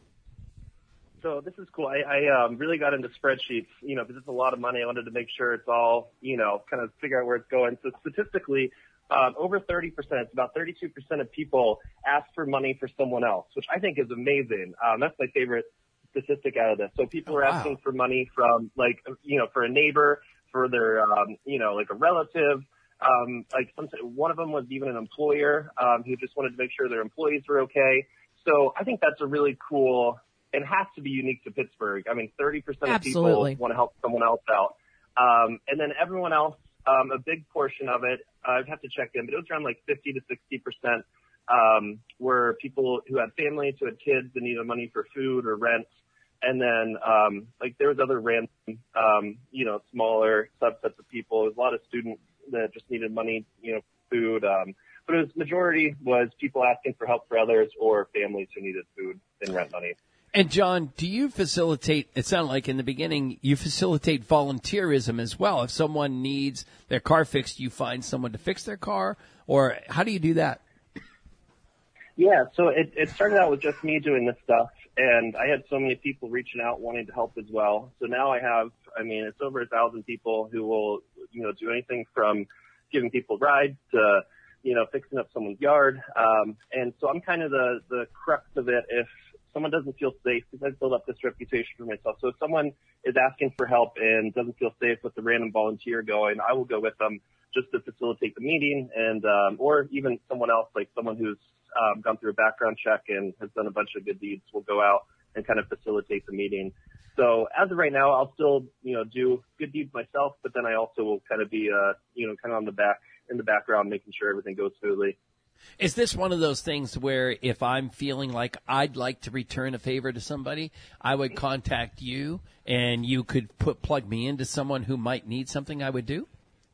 So this is cool. I, I um, really got into spreadsheets, you know, because it's a lot of money. I wanted to make sure it's all, you know, kind of figure out where it's going. So statistically, um, over thirty percent, about thirty-two percent of people ask for money for someone else, which I think is amazing. Um, that's my favorite statistic out of this. So people Oh, are wow. asking for money from, like, you know, for a neighbor, for their, um, you know, like a relative. Um, like some, one of them was even an employer um, who just wanted to make sure their employees were okay. So I think that's a really cool. It has to be unique to Pittsburgh. I mean, thirty percent of Absolutely. people want to help someone else out. Um, and then everyone else, um, a big portion of it, I'd have to check in, but it was around like fifty to sixty percent, um, were people who had families, who had kids that needed money for food or rent. And then, um, like there was other random, um, you know, smaller subsets of people. There was a lot of students that just needed money, you know, food. Um, but it was majority was people asking for help for others or families who needed food and rent money. And John, do you facilitate, it sounded like in the beginning, you facilitate volunteerism as well. If someone needs their car fixed, you find someone to fix their car? Or how do you do that? Yeah, so it, it started out with just me doing this stuff, and I had so many people reaching out wanting to help as well. So now I have, I mean, it's over a thousand people who will, you know, do anything from giving people rides to, you know, fixing up someone's yard. Um, and so I'm kind of the, the crux of it if someone doesn't feel safe, because I've built up this reputation for myself. So if someone is asking for help and doesn't feel safe with the random volunteer going, I will go with them just to facilitate the meeting, and um, or even someone else, like someone who's um, gone through a background check and has done a bunch of good deeds will go out and kind of facilitate the meeting. So as of right now, I'll still, you know, do good deeds myself, but then I also will kind of be, uh, you know, kind of on the back, in the background, making sure everything goes smoothly. Is this one of those things where if I'm feeling like I'd like to return a favor to somebody, I would contact you and you could put plug me into someone who might need something I would do?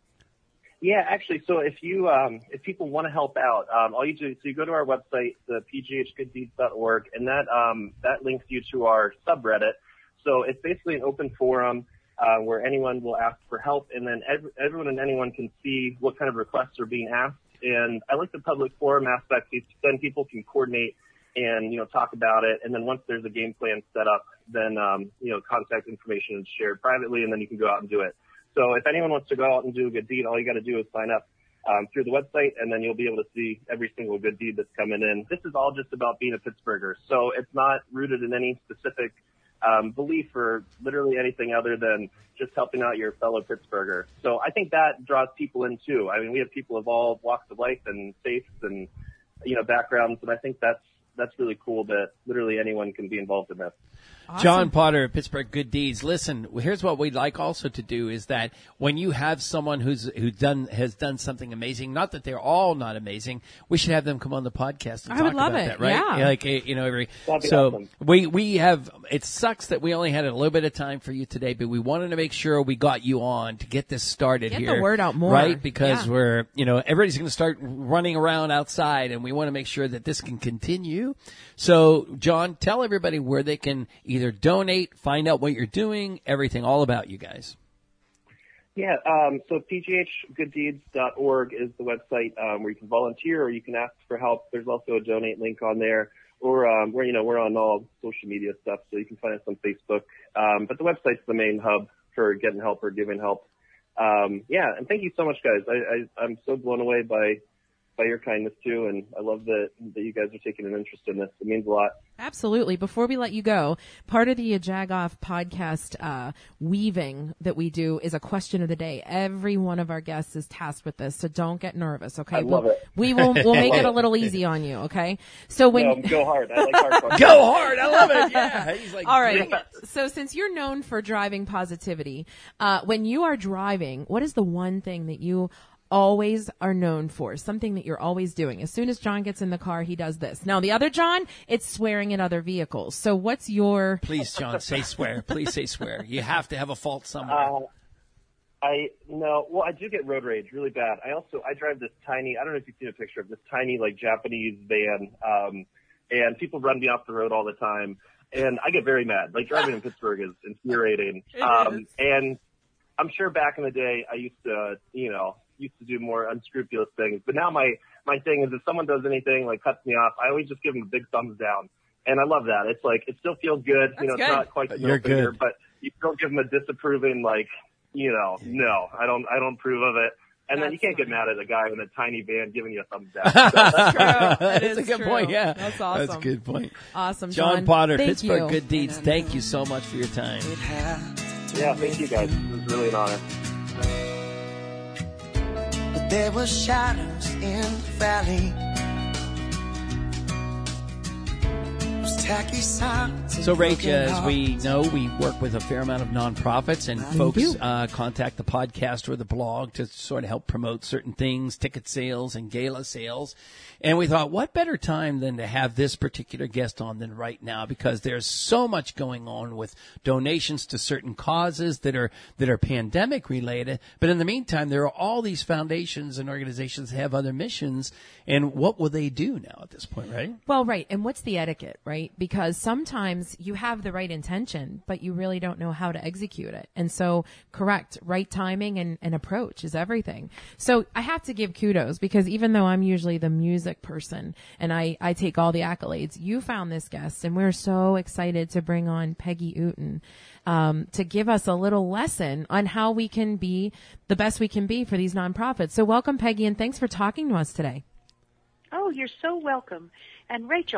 Yeah, actually, so if you, um, if people want to help out, um, all you do is you go to our website, the p g h good deeds dot org, and that, um, that links you to our subreddit. So it's basically an open forum, uh, where anyone will ask for help, and then ev- everyone and anyone can see what kind of requests are being asked. And I like the public forum aspect, because then people can coordinate and, you know, talk about it. And then once there's a game plan set up, then, um, you know, contact information is shared privately, and then you can go out and do it. So if anyone wants to go out and do a good deed, all you got to do is sign up um, through the website, and then you'll be able to see every single good deed that's coming in. This is all just about being a Pittsburgher. So it's not rooted in any specific um, belief or literally anything other than just helping out your fellow Pittsburgher. So I think that draws people in too. I mean, we have people of all walks of life and faiths and, you know, backgrounds, and I think that's that's really cool that literally anyone can be involved in this. Awesome. John Potter, Pittsburgh Good Deeds. Listen, here's what we'd like also to do is that when you have someone who's who done has done something amazing, not that they're all not amazing, we should have them come on the podcast and I talk would love about it. that, right? Yeah. Like you know, every That'd be so awesome. we we have. It sucks that we only had a little bit of time for you today, but we wanted to make sure we got you on to get this started Get here. the word out more. right? Because Yeah. we're you know everybody's going to start running around outside, and we want to make sure that this can continue. So, John, tell everybody where they can either donate, find out what you're doing, everything, all about you guys. Yeah, um, so p g h good deeds dot org is the website um, where you can volunteer or you can ask for help. There's also a donate link on there, or um, we're you know we're on all social media stuff, so you can find us on Facebook. Um, but the website's the main hub for getting help or giving help. Um, yeah, and thank you so much, guys. I, I, I'm so blown away by by your kindness too, and I love that that you guys are taking an interest in this. It means a lot. Absolutely. Before we let you go, part of the Jagoff podcast uh, weaving that we do is a question of the day. Every one of our guests is tasked with this, so don't get nervous, okay? I love we'll, it. We will we'll make it a little easy on you, okay? So when No, go hard. I like hard questions. Go hard! I love it. Yeah, he's like, all right. Yeah. So since you're known for driving positivity, uh, when you are driving, what is the one thing that you always are known for, something that you're always doing? As soon as John gets in the car, he does this. Now, the other John, it's swearing at other vehicles. So what's your... Please, John, say swear. Please say swear. You have to have a fault somewhere. Uh, I no, well, I do get road rage really bad. I also I drive this tiny. I don't know if you've seen a picture of this tiny like Japanese van, um, and people run me off the road all the time, and I get very mad. Like driving in Pittsburgh is infuriating. It Um, is. and I'm sure back in the day I used to, you know, used to do more unscrupulous things. But now my my thing is if someone does anything like cuts me off, I always just give them a big thumbs down. And I love that. It's like, it still feels good. That's you know, good. it's not quite the You're middle finger, good. but you still give them a disapproving, like, you know, no, I don't, I don't approve of it. And then you That's can't get funny. mad at a guy in a tiny van giving you a thumbs down. That's true. That That's is a good true. point, yeah. That's awesome. That's a good point. Awesome, John, John. Potter, Thank Pittsburgh you. Good Deeds, thank you so much for your time. It had to Yeah, thank you guys. It was really an honor. But there were shadows in the valley. Those tacky signs and So, Rach, broken as we hearts. know, we work with a fair amount of nonprofits, and We folks do. uh, contact the podcast or the blog to sort of help promote certain things, ticket sales and gala sales. And we thought, what better time than to have this particular guest on than right now, because there's so much going on with donations to certain causes that are that are pandemic related. But in the meantime, there are all these foundations and organizations that have other missions. And what will they do now at this point, right? Well, right. And what's the etiquette, right? Because sometimes you have the right intention, but you really don't know how to execute it. And so, correct, right timing and, and approach is everything. So I have to give kudos, because even though I'm usually the music person and I, I take all the accolades, you found this guest, and we're so excited to bring on Peggy Uten um, to give us a little lesson on how we can be the best we can be for these nonprofits. So welcome, Peggy, and thanks for talking to us today. Oh, you're so welcome. And Rachel,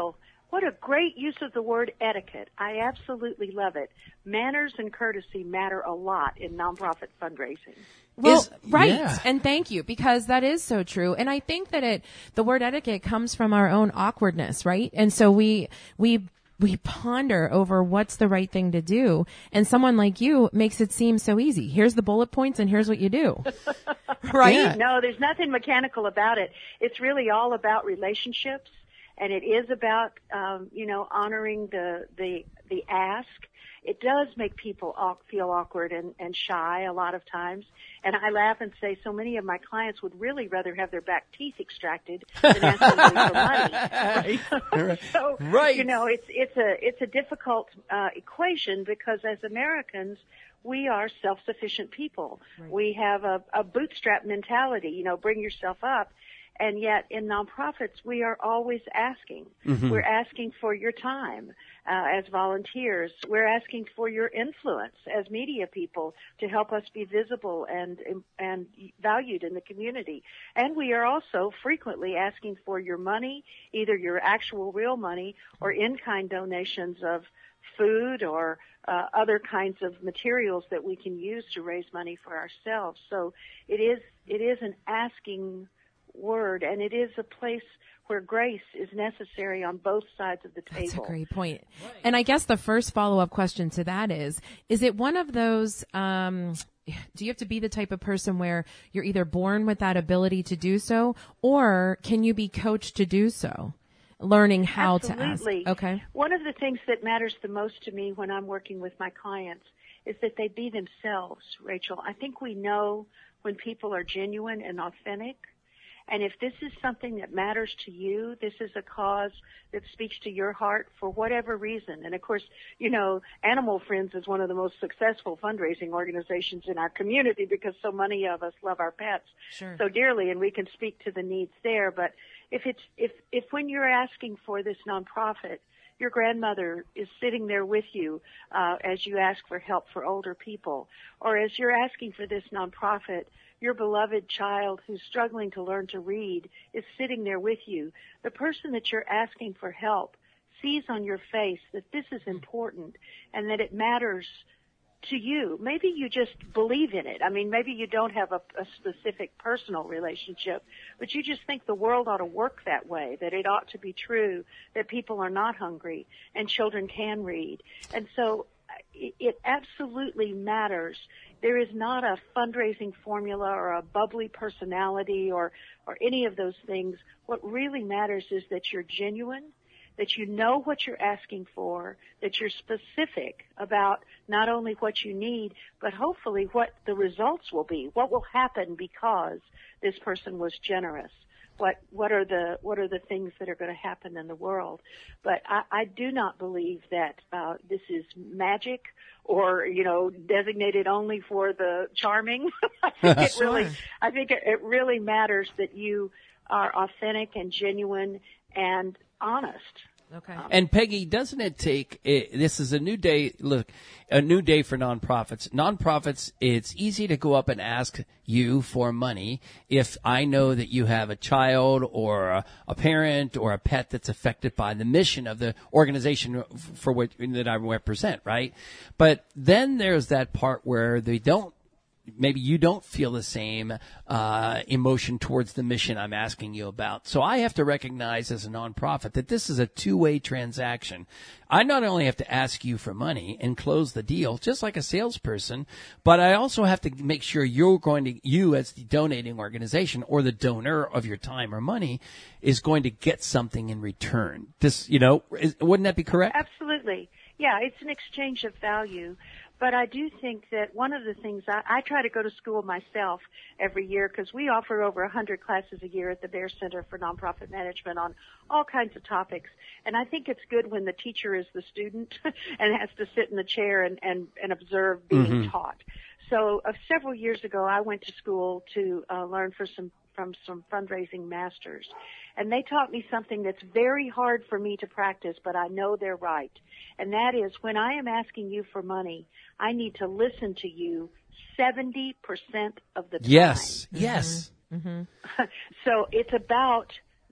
What a great use of the word etiquette. I absolutely love it. Manners and courtesy matter a lot in nonprofit fundraising. Well, Is- right. yeah. And thank you, because that is so true. And I think that it, the word etiquette comes from our own awkwardness, right? And so we, we, we ponder over what's the right thing to do. And someone like you makes it seem so easy. Here's the bullet points and here's what you do. Right? Yeah. No, there's nothing mechanical about it. It's really all about relationships, and it is about, um, you know, honoring the, the, the ask. It does make people au- feel awkward and, and shy a lot of times. And I laugh and say so many of my clients would really rather have their back teeth extracted than ask somebody for money. Right. so, Right. you know, it's, it's a, it's a difficult, uh, equation, because as Americans, we are self-sufficient people. Right. We have a, a bootstrap mentality, you know, bring yourself up. And yet in nonprofits, we are always asking. Mm-hmm. We're asking for your time uh, as volunteers. We're asking for your influence as media people to help us be visible and and valued in the community. And we are also frequently asking for your money, either your actual real money or in-kind donations of food or uh, other kinds of materials that we can use to raise money for ourselves. So it is it is an asking word, and it is a place where grace is necessary on both sides of the table. That's a great point. And I guess the first follow-up question to that is, is it one of those, um, do you have to be the type of person where you're either born with that ability to do so, or can you be coached to do so? Learning how Absolutely. to ask. Okay. One of the things that matters the most to me when I'm working with my clients is that they be themselves, Rachel. I think we know when people are genuine and authentic. And if this is something that matters to you, this is a cause that speaks to your heart for whatever reason. And of course, you know, Animal Friends is one of the most successful fundraising organizations in our community because so many of us love our pets Sure. so dearly, and we can speak to the needs there. But if it's, if, if when you're asking for this nonprofit, your grandmother is sitting there with you uh, as you ask for help for older people, or as you're asking for this nonprofit, your beloved child who's struggling to learn to read is sitting there with you. The person that you're asking for help sees on your face that this is important and that it matters to you. Maybe you just believe in it. I mean, maybe you don't have a, a specific personal relationship, but you just think the world ought to work that way, that it ought to be true, that people are not hungry and children can read. And so it, it absolutely matters. There is not a fundraising formula or a bubbly personality or, or any of those things. What really matters is that you're genuine, that you know what you're asking for, that you're specific about not only what you need, but hopefully what the results will be, what will happen because this person was generous. What what are the what are the things that are going to happen in the world? But I, I do not believe that uh, this is magic or you know designated only for the charming. I think it Sure. really I think it, it really matters that you are authentic and genuine and honest. Okay. And Peggy, doesn't it take, it, this is a new day, look, a new day for nonprofits. Nonprofits, it's easy to go up and ask you for money if I know that you have a child or a, a parent or a pet that's affected by the mission of the organization for what that I represent, right? But then there's that part where they don't, maybe you don't feel the same uh, emotion towards the mission I'm asking you about. So I have to recognize as a nonprofit that this is a two-way transaction. I not only have to ask you for money and close the deal, just like a salesperson, but I also have to make sure you're going to, you as the donating organization or the donor of your time or money is going to get something in return. This, you know, is, wouldn't that be correct? Absolutely. Yeah, it's an exchange of value. But I do think that one of the things I, I try to go to school myself every year because we offer over one hundred classes a year at the Bear Center for Nonprofit Management on all kinds of topics. And I think it's good when the teacher is the student and has to sit in the chair and, and, and observe being mm-hmm. taught. So uh, several years ago, I went to school to uh, learn for some from some fundraising masters. And they taught me something that's very hard for me to practice, but I know they're right. And that is when I am asking you for money, I need to listen to you seventy percent of the time. Yes, yes. Mm-hmm. So it's about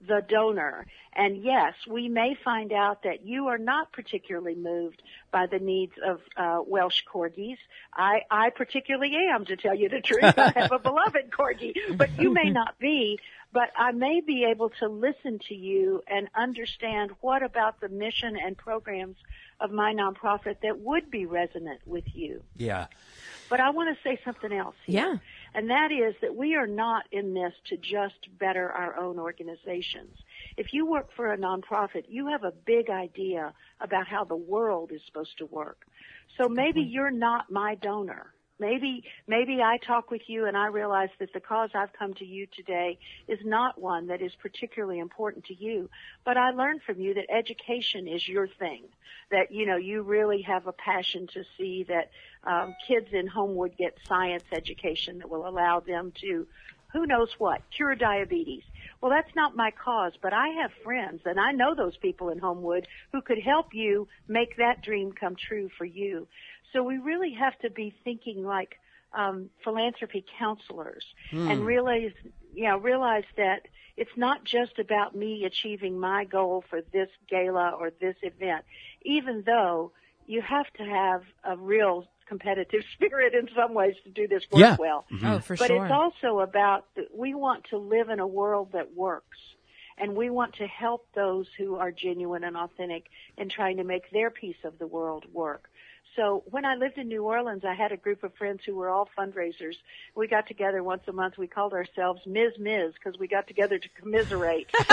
the donor. And yes, we may find out that you are not particularly moved by the needs of uh, Welsh corgis. I, I particularly am, to tell you the truth. I have a beloved corgi, but you may not be. But I may be able to listen to you and understand what about the mission and programs of my nonprofit that would be resonant with you. Yeah. But I want to say something else here. Yeah. And that is that we are not in this to just better our own organizations. If you work for a nonprofit, you have a big idea about how the world is supposed to work. So maybe you're not my donor. Maybe, maybe I talk with you and I realize that the cause I've come to you today is not one that is particularly important to you. But I learned from you that education is your thing, that, you know, you really have a passion to see that um, kids in Homewood get science education that will allow them to, who knows what, cure diabetes. Well, that's not my cause, but I have friends, and I know those people in Homewood who could help you make that dream come true for you. So we really have to be thinking like um, philanthropy counselors mm. and realize, you know, realize that it's not just about me achieving my goal for this gala or this event, even though you have to have a real competitive spirit in some ways to do this work yeah. well. Mm-hmm. Oh, for but sure. it's also about that we want to live in a world that works. And we want to help those who are genuine and authentic in trying to make their piece of the world work. So when I lived in New Orleans, I had a group of friends who were all fundraisers. We got together once a month. We called ourselves Miz Miz because we got together to commiserate. um,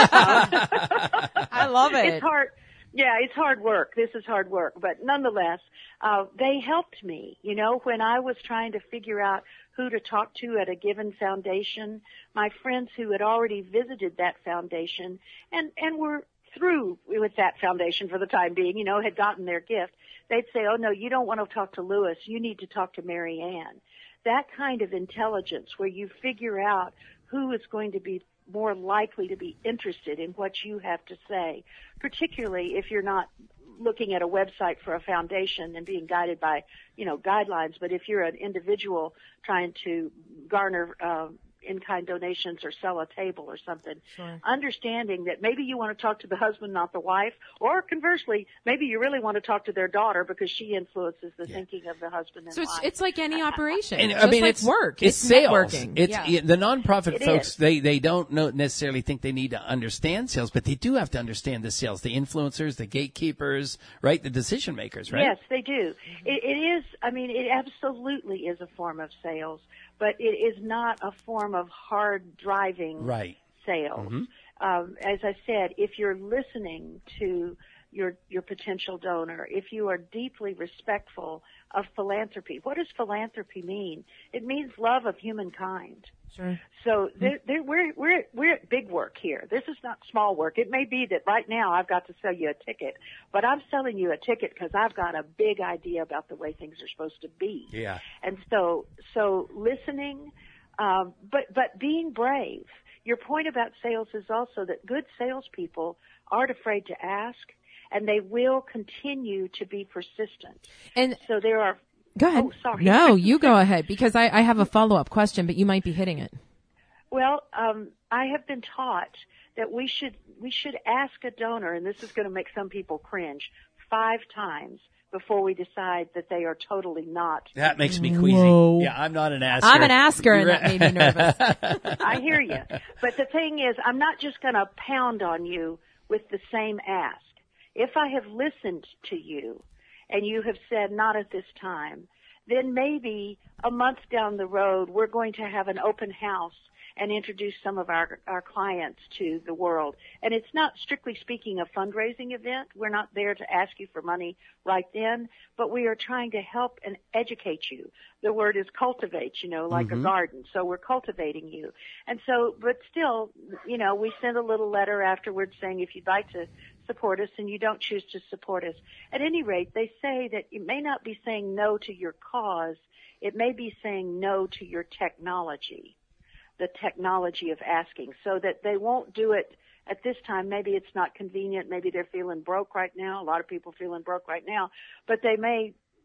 I love it. It's hard. Yeah, it's hard work. This is hard work. But nonetheless, uh, they helped me. You know, when I was trying to figure out who to talk to at a given foundation, my friends who had already visited that foundation and, and were through with that foundation for the time being, you know, had gotten their gift, they'd say, oh, no, you don't want to talk to Lewis. You need to talk to Mary Ann. That kind of intelligence where you figure out who is going to be more likely to be interested in what you have to say, particularly if you're not looking at a website for a foundation and being guided by, you know, guidelines. But if you're an individual trying to garner uh, in-kind donations or sell a table or something, sure. understanding that maybe you want to talk to the husband, not the wife, or conversely, maybe you really want to talk to their daughter because she influences the yeah. thinking of the husband and so wife. So it's, it's like any operation. And, Just I mean, like it's work. It's, it's sales. Networking. It's yeah. the nonprofit it folks. Is. They they don't know necessarily think they need to understand sales, but they do have to understand the sales, the influencers, the gatekeepers, right? The decision makers, right? Yes, they do. It, it is. I mean, it absolutely is a form of sales, but it is not a form of hard driving right. sales. Mm-hmm. Um, as I said, if you're listening to your your potential donor, if you are deeply respectful of philanthropy, what does philanthropy mean? It means love of humankind. Sure. So there, there, we're we're we're at big work here. This is not small work. It may be that right now I've got to sell you a ticket, but I'm selling you a ticket because I've got a big idea about the way things are supposed to be. Yeah. And so so listening, um, but but being brave. Your point about sales is also that good salespeople aren't afraid to ask, and they will continue to be persistent. And so there are. Go ahead. Oh, sorry. No, you go ahead because I, I have a follow-up question, but you might be hitting it. Well, um, I have been taught that we should we should ask a donor, and this is going to make some people cringe, five times before we decide that they are totally not. That makes me queasy. Whoa. Yeah, I'm not an asker. I'm an asker, and that made me nervous. I hear you. But the thing is, I'm not just going to pound on you with the same ask. If I have listened to you, and you have said not at this time, then maybe a month down the road we're going to have an open house and introduce some of our, our clients to the world. And it's not, strictly speaking, a fundraising event. We're not there to ask you for money right then, but we are trying to help and educate you. The word is cultivate, you know, like mm-hmm. a garden. So we're cultivating you. And so, but still, you know, we send a little letter afterwards saying if you'd like to support us and you don't choose to support us. At any rate, they say that it may not be saying no to your cause. It may be saying no to your technology, the technology of asking, so that they won't do it at this time. Maybe it's not convenient. Maybe they're feeling broke right now. A lot of people feeling broke right now, but they may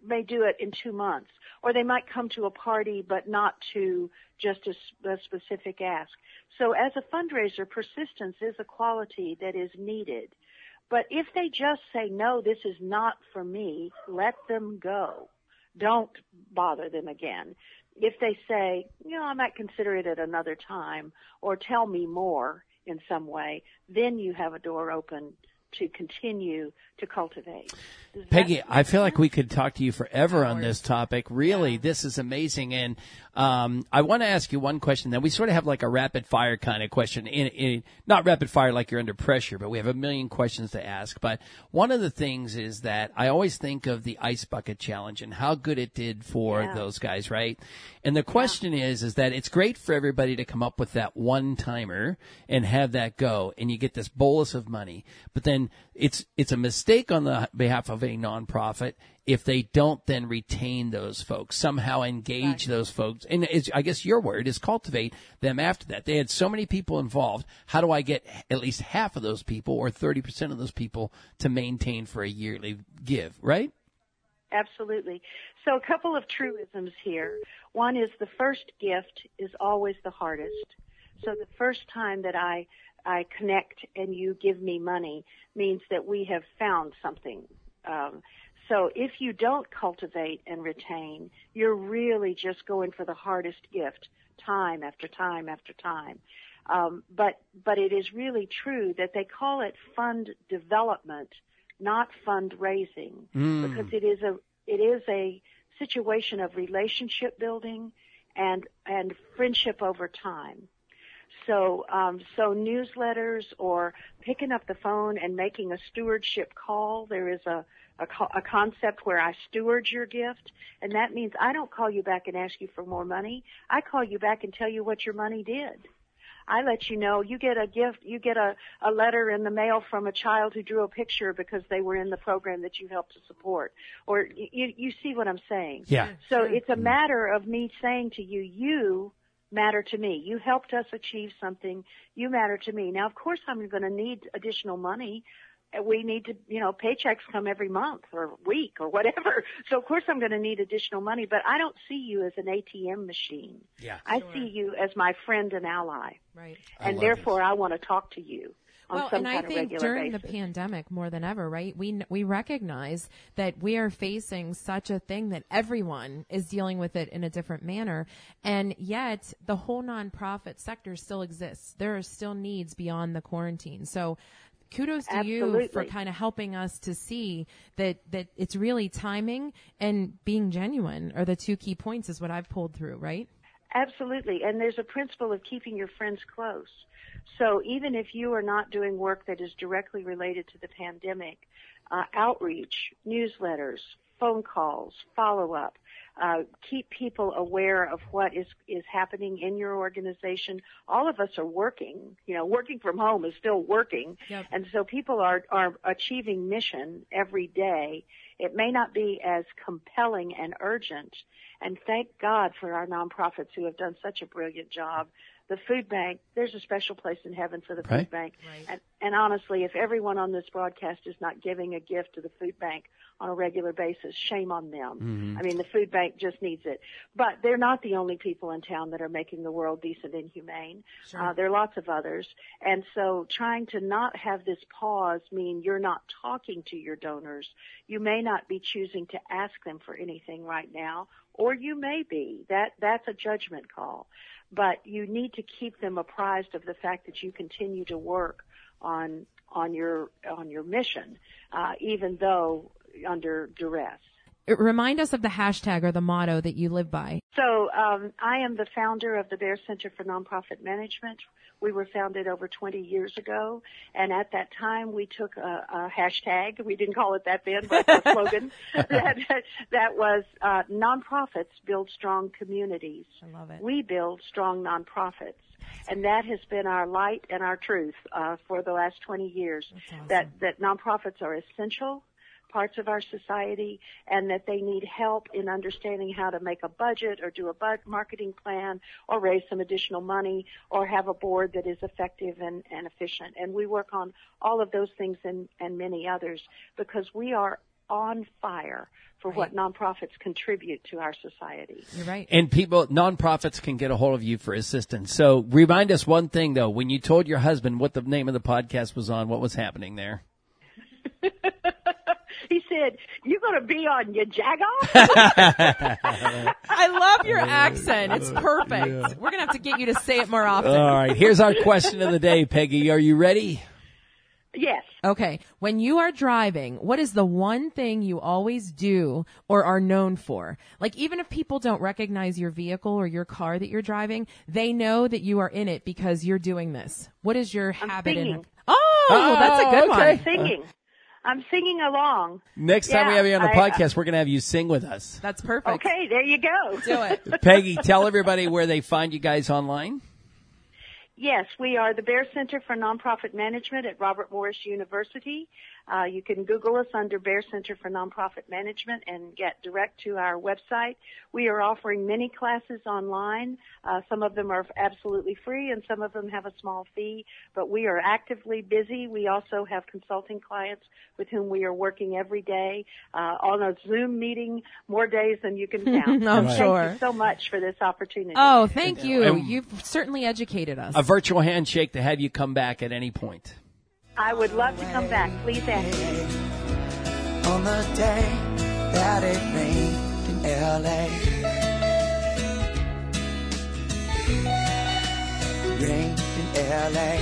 may do it in two months, or they might come to a party but not to just a, a specific ask. So as a fundraiser, persistence is a quality that is needed. But if they just say, no, this is not for me, let them go. Don't bother them again. If they say, you know, I might consider it at another time, or tell me more in some way, then you have a door open to continue to cultivate. Does Peggy, that- I feel like we could talk to you forever on this topic. Really, yeah. This is amazing. And um, I want to ask you one question. Then we sort of have like a rapid fire kind of question. In, in, not rapid fire like you're under pressure, but we have a million questions to ask. But one of the things is that I always think of the Ice Bucket Challenge and how good it did for yeah. those guys, right? And the question yeah. is, is that it's great for everybody to come up with that one timer and have that go, and you get this bolus of money. But then it's it's a mistake on the behalf of a nonprofit if they don't then retain those folks, somehow engage right. those folks. And it's, I guess your word is cultivate them after that. They had so many people involved. How do I get at least half of those people or thirty percent of those people to maintain for a yearly give, right? Absolutely. So a couple of truisms here. One is the first gift is always the hardest. So the first time that I I connect and you give me money means that we have found something. Um, so if you don't cultivate and retain, you're really just going for the hardest gift time after time after time. Um, but but it is really true that they call it fund development, not fundraising, mm. because it is a it is a situation of relationship building and and friendship over time. So, um, so newsletters or picking up the phone and making a stewardship call. There is a, a, a concept where I steward your gift, and that means I don't call you back and ask you for more money. I call you back and tell you what your money did. I let you know you get a gift, you get a, a letter in the mail from a child who drew a picture because they were in the program that you helped to support. Or you, you see what I'm saying? Yeah. So it's a matter of me saying to you, you matter to me. You helped us achieve something. You matter to me. Now, of course, I'm going to need additional money. We need to, you know, paychecks come every month or week or whatever. So, of course, I'm going to need additional money. But I don't see you as an A T M machine. Yeah. I Sure. see you as my friend and ally. Right. And therefore, this. I want to talk to you. On Well, some and I kind of think regular during basis. the pandemic more than ever, right, we we recognize that we are facing such a thing that everyone is dealing with it in a different manner, and yet the whole nonprofit sector still exists. There are still needs beyond the quarantine. So kudos to Absolutely. you for kind of helping us to see that, that it's really timing and being genuine are the two key points is what I've pulled through, right? Absolutely. And there's a principle of keeping your friends close. So even if you are not doing work that is directly related to the pandemic, uh, outreach, newsletters, phone calls, follow-up, uh, keep people aware of what is, is happening in your organization. All of us are working. You know, working from home is still working. Yep. And so people are, are achieving mission every day. It may not be as compelling and urgent. And thank God for our nonprofits who have done such a brilliant job. The food bank, there's a special place in heaven for the right. food bank. Right. And, and honestly, if everyone on this broadcast is not giving a gift to the food bank on a regular basis, shame on them. Mm-hmm. I mean, the food bank just needs it. But they're not the only people in town that are making the world decent and humane. Sure. Uh, there are lots of others. And so trying to not have this pause mean you're not talking to your donors. You may not be choosing to ask them for anything right now, or you may be. That, that's a judgment call. But you need to keep them apprised of the fact that you continue to work on on your on your mission, uh, even though under duress. Remind us of the hashtag or the motto that you live by. So um, I am the founder of the Bear Center for Nonprofit Management. We were founded over twenty years ago, and at that time we took a, a hashtag. We didn't call it that then, but a slogan that, that was uh, nonprofits build strong communities. I love it. We build strong nonprofits. And that has been our light and our truth uh, for the last twenty years, awesome. that, that nonprofits are essential parts of our society, and that they need help in understanding how to make a budget or do a bud- marketing plan or raise some additional money or have a board that is effective and, and efficient. And we work on all of those things and, and many others because we are on fire for Right. what nonprofits contribute to our society. You're right. And people, nonprofits can get a hold of you for assistance. So remind us one thing, though. When you told your husband what the name of the podcast was on, what was happening there? He said, "You going to be on your Jagoff?" I love your accent. It's perfect. We're going to have to get you to say it more often. All right. Here's our question of the day, Peggy. Are you ready? Yes. Okay. When you are driving, what is the one thing you always do or are known for? Like, even if people don't recognize your vehicle or your car that you're driving, they know that you are in it because you're doing this. What is your I'm habit? singing. In Oh, Oh, that's a good okay. one. Singing. I'm singing along. Next time we Yeah, have you on the I- podcast, we're going to have you sing with us. That's perfect. Okay, there you go. Do it. Peggy, tell everybody where they find you guys online. Yes, we are the Bear Center for Nonprofit Management at Robert Morris University. Uh, you can Google us under Bear Center for Nonprofit Management and get direct to our website. We are offering many classes online. Uh, some of them are absolutely free and some of them have a small fee, but we are actively busy. We also have consulting clients with whom we are working every day uh, on a Zoom meeting more days than you can count. I'm So sure. Thank you so much for this opportunity. Oh, thank you. And- You've certainly educated us. A virtual handshake to have you come back at any point. I would love to come back. Please ask me. On the day that it rained in L A. Rained in L A.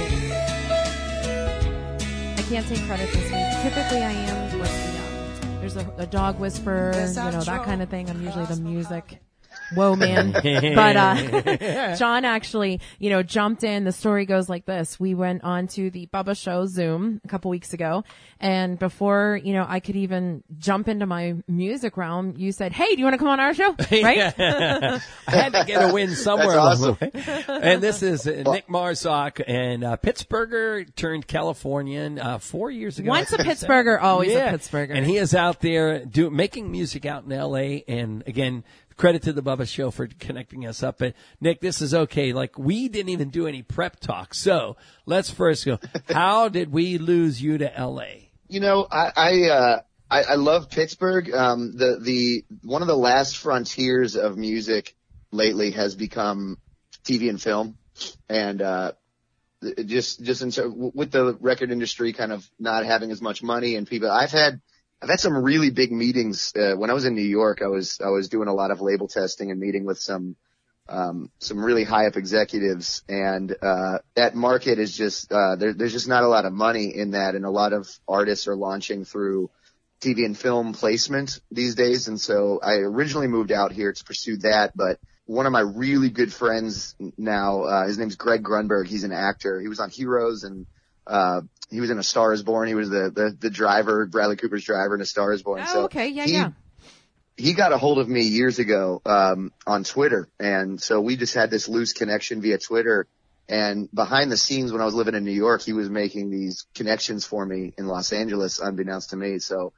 I can't take credit this week. Typically, I am with the, um, there's a, a dog whisperer, you know, that kind of thing. I'm usually the music. Whoa, man. But, uh, John actually, you know, jumped in. The story goes like this. We went on to the Bubba Show Zoom a couple weeks ago. And before, you know, I could even jump into my music realm, you said, "Hey, do you want to come on our show?" Right? I had to get a win somewhere That's along the way. And this is uh, Nick Marzock, and uh, Pittsburgher turned Californian uh, four years ago. Once I a think he said. Pittsburgher, always Yeah. a Pittsburgher. And he is out there do, making music out in L A. And again, credit to the Bubba Show for connecting us up. But Nick, this is okay. Like, we didn't even do any prep talk. So let's first go. How did we lose you to L A? You know, I I, uh, I I love Pittsburgh. Um, the the one of the last frontiers of music lately has become T V and film, and uh, it just just in, with the record industry kind of not having as much money and people. I've had I've had some really big meetings. Uh, when I was in New York, I was I was doing a lot of label testing and meeting with some um, some really high up executives, and uh, that market is just uh, there, there's just not a lot of money in that, and a lot of artists are launching through T V and film placement these days. And so I originally moved out here to pursue that, but one of my really good friends now, uh, his name's Greg Grunberg. He's an actor. He was on Heroes, and uh, he was in A Star Is Born. He was the, the, the driver, Bradley Cooper's driver in A Star Is Born. Oh, so okay. Yeah, he, yeah. He got a hold of me years ago, um, on Twitter. And so we just had this loose connection via Twitter. And behind the scenes, when I was living in New York, he was making these connections for me in Los Angeles, unbeknownst to me. So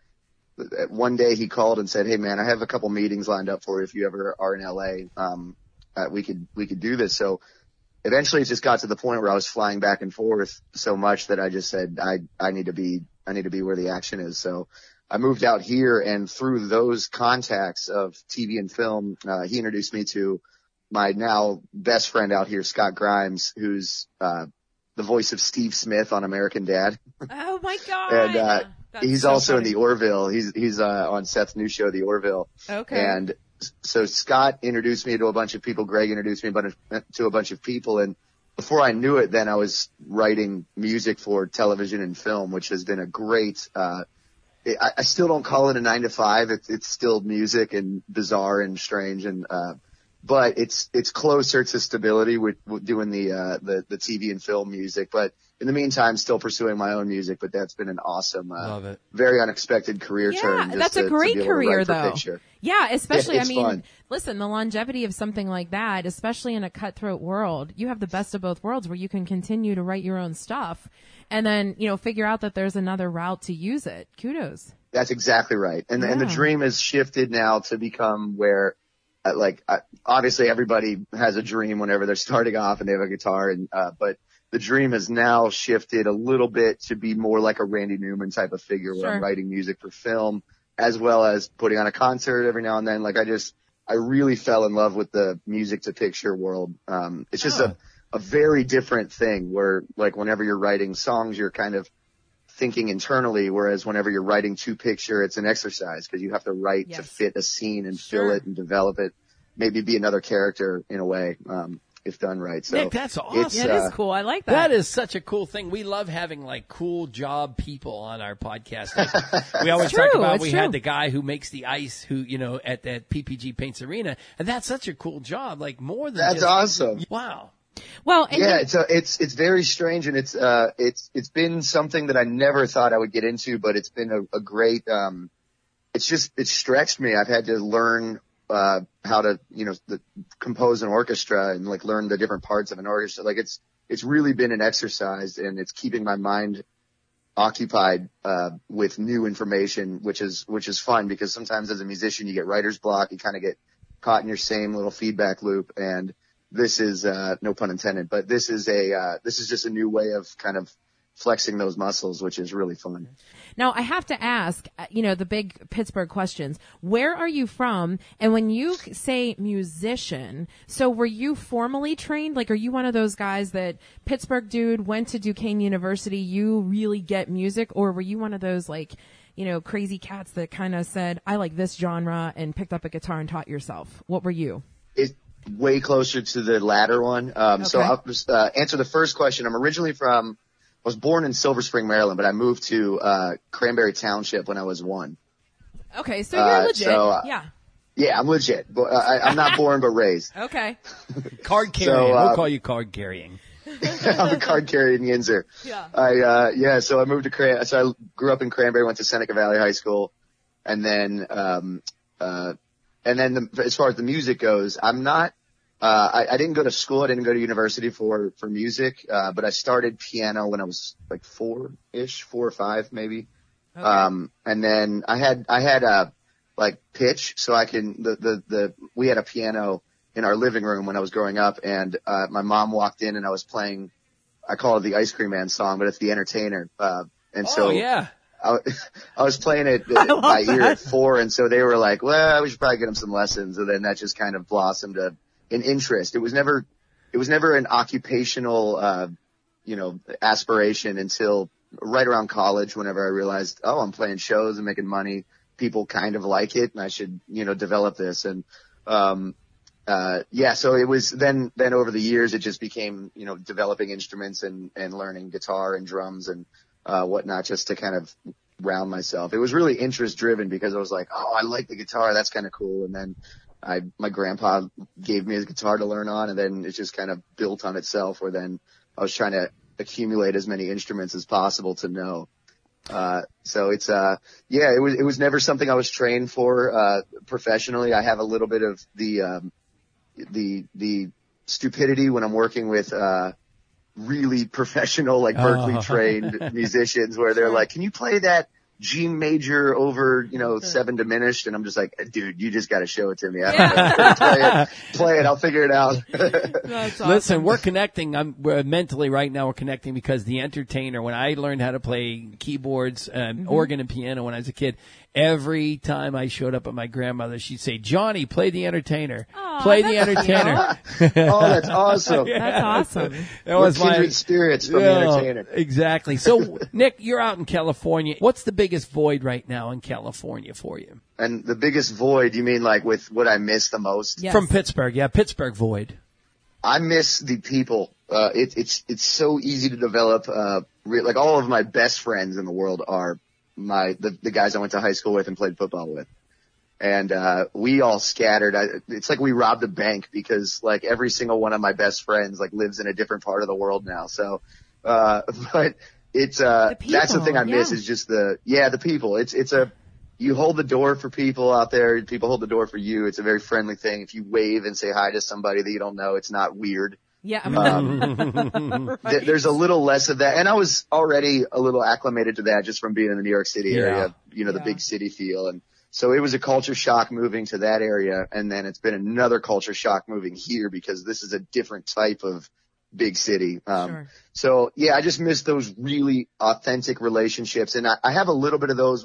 one day he called and said, "Hey man, I have a couple meetings lined up for you if you ever are in L A. Um, uh, we could, we could do this." So eventually it just got to the point where I was flying back and forth so much that I just said, I, I need to be, I need to be where the action is. So I moved out here, and through those contacts of T V and film, uh, he introduced me to my now best friend out here, Scott Grimes, who's, uh, the voice of Steve Smith on American Dad. Oh my God. And, uh, That's he's so also funny. in the Orville. He's, he's, uh, on Seth's new show, The Orville. Okay. And so Scott introduced me to a bunch of people. Greg introduced me to a bunch of people. And before I knew it, then I was writing music for television and film, which has been a great, uh, I, I still don't call it a nine to five. It's, it's still music and bizarre and strange. And, uh, but it's, it's closer to stability with, with doing the, uh, the, the T V and film music. But in the meantime, still pursuing my own music. But that's been an awesome, uh, Love it. very unexpected career Yeah, turn. just that's to- a to great be able to career, write for though. picture. Yeah, especially, Yeah, I it's mean, fun. listen, the longevity of something like that, especially in a cutthroat world, you have the best of both worlds where you can continue to write your own stuff and then, you know, figure out that there's another route to use it. Kudos. That's exactly right. And, and the Yeah. dream has shifted now to become where, uh, like, uh, obviously everybody has a dream whenever they're starting off and they have a guitar, and, uh, but the dream has now shifted a little bit to be more like a Randy Newman type of figure where Sure. I'm writing music for film, as well as putting on a concert every now and then. Like I just, I really fell in love with the music to picture world. Um, it's just Oh. a, a very different thing where like whenever you're writing songs, you're kind of thinking internally, whereas whenever you're writing to picture, it's an exercise because you have to write Yes. to fit a scene and Sure. fill it and develop it, maybe be another character in a way, um, if done right. So Nick, that's awesome. it's, Yeah, it is uh, cool. I like that. That is such a cool thing. We love having like cool job people on our podcast. Like, we always It's talk true, about it's we true. had the guy who makes the ice who, you know, at at P P G Paints Arena. And that's such a cool job. Like more than That's just, awesome. Wow. Well, and yeah, you- it's a, it's it's very strange, and it's uh it's it's been something that I never thought I would get into, but it's been a, a great um, it's just it's stretched me. I've had to learn uh how to you know the, compose an orchestra and like learn the different parts of an orchestra. Like it's it's really been an exercise, and it's keeping my mind occupied uh with new information, which is which is fun because sometimes as a musician you get writer's block, you kind of get caught in your same little feedback loop, and this is, uh, no pun intended, but this is a, uh, this is just a new way of kind of flexing those muscles, which is really fun. Now, I have to ask, uh, you know, the big Pittsburgh questions. Where are you from? And when you say musician, so were you formally trained? Like, are you one of those guys that Pittsburgh dude went to Duquesne University, you really get music? Or were you one of those, like, you know, crazy cats that kind of said, I like this genre and picked up a guitar and taught yourself? What were you? It's way closer to the latter one. Um, so Okay. I'll just, uh, answer the first question. I'm originally from, I was born in Silver Spring, Maryland, but I moved to, uh, Cranberry Township when I was one. Okay, so you're Uh, legit. so, uh, yeah. Yeah, I'm legit. But uh, I, I'm not born, but raised. Okay. Card carrying. So, uh, we'll call you card carrying. I'm a card carrying Yinzer. Yeah. I, uh, yeah, so I moved to Cran, so I grew up in Cranberry, went to Seneca Valley High School, and then, um, uh, and then the, as far as the music goes, I'm not, uh, I, I didn't go to school, I didn't go to university for, for music, uh, but I started piano when I was like four-ish, four or five maybe. Okay. Um, and then I had, I had, uh, like pitch, so I can, the, the, the, we had a piano in our living room when I was growing up, and, uh, my mom walked in and I was playing, I call it the Ice Cream Man song, but it's the Entertainer, uh, and so. Oh, yeah. I, I was playing it by ear at four, and so they were like, well, we should probably get him some lessons, and then that just kind of blossomed a, an interest. It was never, it was never an occupational, uh, you know, aspiration until right around college, whenever I realized, oh, I'm playing shows and making money. People kind of like it, and I should, you know, develop this. And, um, uh, yeah, so it was then, then over the years, it just became, you know, developing instruments and, and learning guitar and drums and, uh, whatnot, just to kind of round myself. It was really interest driven because I was like, oh, I like the guitar. That's kind of cool. And then I, my grandpa gave me his guitar to learn on, and then it just kind of built on itself, where then I was trying to accumulate as many instruments as possible to know. Uh, so it's, uh, yeah, it was, it was never something I was trained for, uh, professionally. I have a little bit of the, um, the, the stupidity when I'm working with, uh, really professional, like Berkeley trained musicians, where they're like, can you play that G major over, you know, seven diminished? And I'm just like, dude, you just got to show it to me. I don't know. play it, play it. I'll figure it out. That's awesome. Listen, we're connecting. I'm we're mentally right now. We're connecting because the Entertainer. When I learned how to play keyboards, um, Mm-hmm. organ, and piano when I was a kid, every time I showed up at my grandmother, she'd say, "Johnny, play the Entertainer. Aw, play the that's Entertainer." Oh, that's awesome. That's awesome. That We're was my kindred spirits from Yeah, the Entertainer. Exactly. So, Nick, you're out in California. What's the biggest void right now in California for you? And the biggest void, you mean like with what I miss the most? Yes. From Pittsburgh, yeah, Pittsburgh void. I miss the people. Uh, it, it's, it's so easy to develop, uh, re- like all of my best friends in the world are my, the, the guys I went to high school with and played football with. And, uh, we all scattered. I, it's like we robbed a bank because like every single one of my best friends like lives in a different part of the world now. So, uh, but it's, uh, The that's the thing I people, miss yeah. is just the, yeah, the people. It's, it's a, you hold the door for people out there. People hold the door for you. It's a very friendly thing. If you wave and say hi to somebody that you don't know, it's not weird. Yeah. Um, th- there's a little less of that. And I was already a little acclimated to that just from being in the New York City Yeah. area, you know, the Yeah. big city feel. And so it was a culture shock moving to that area. And then it's been another culture shock moving here because this is a different type of big city. Um, Sure. so yeah, I just miss those really authentic relationships. And I, I have a little bit of those with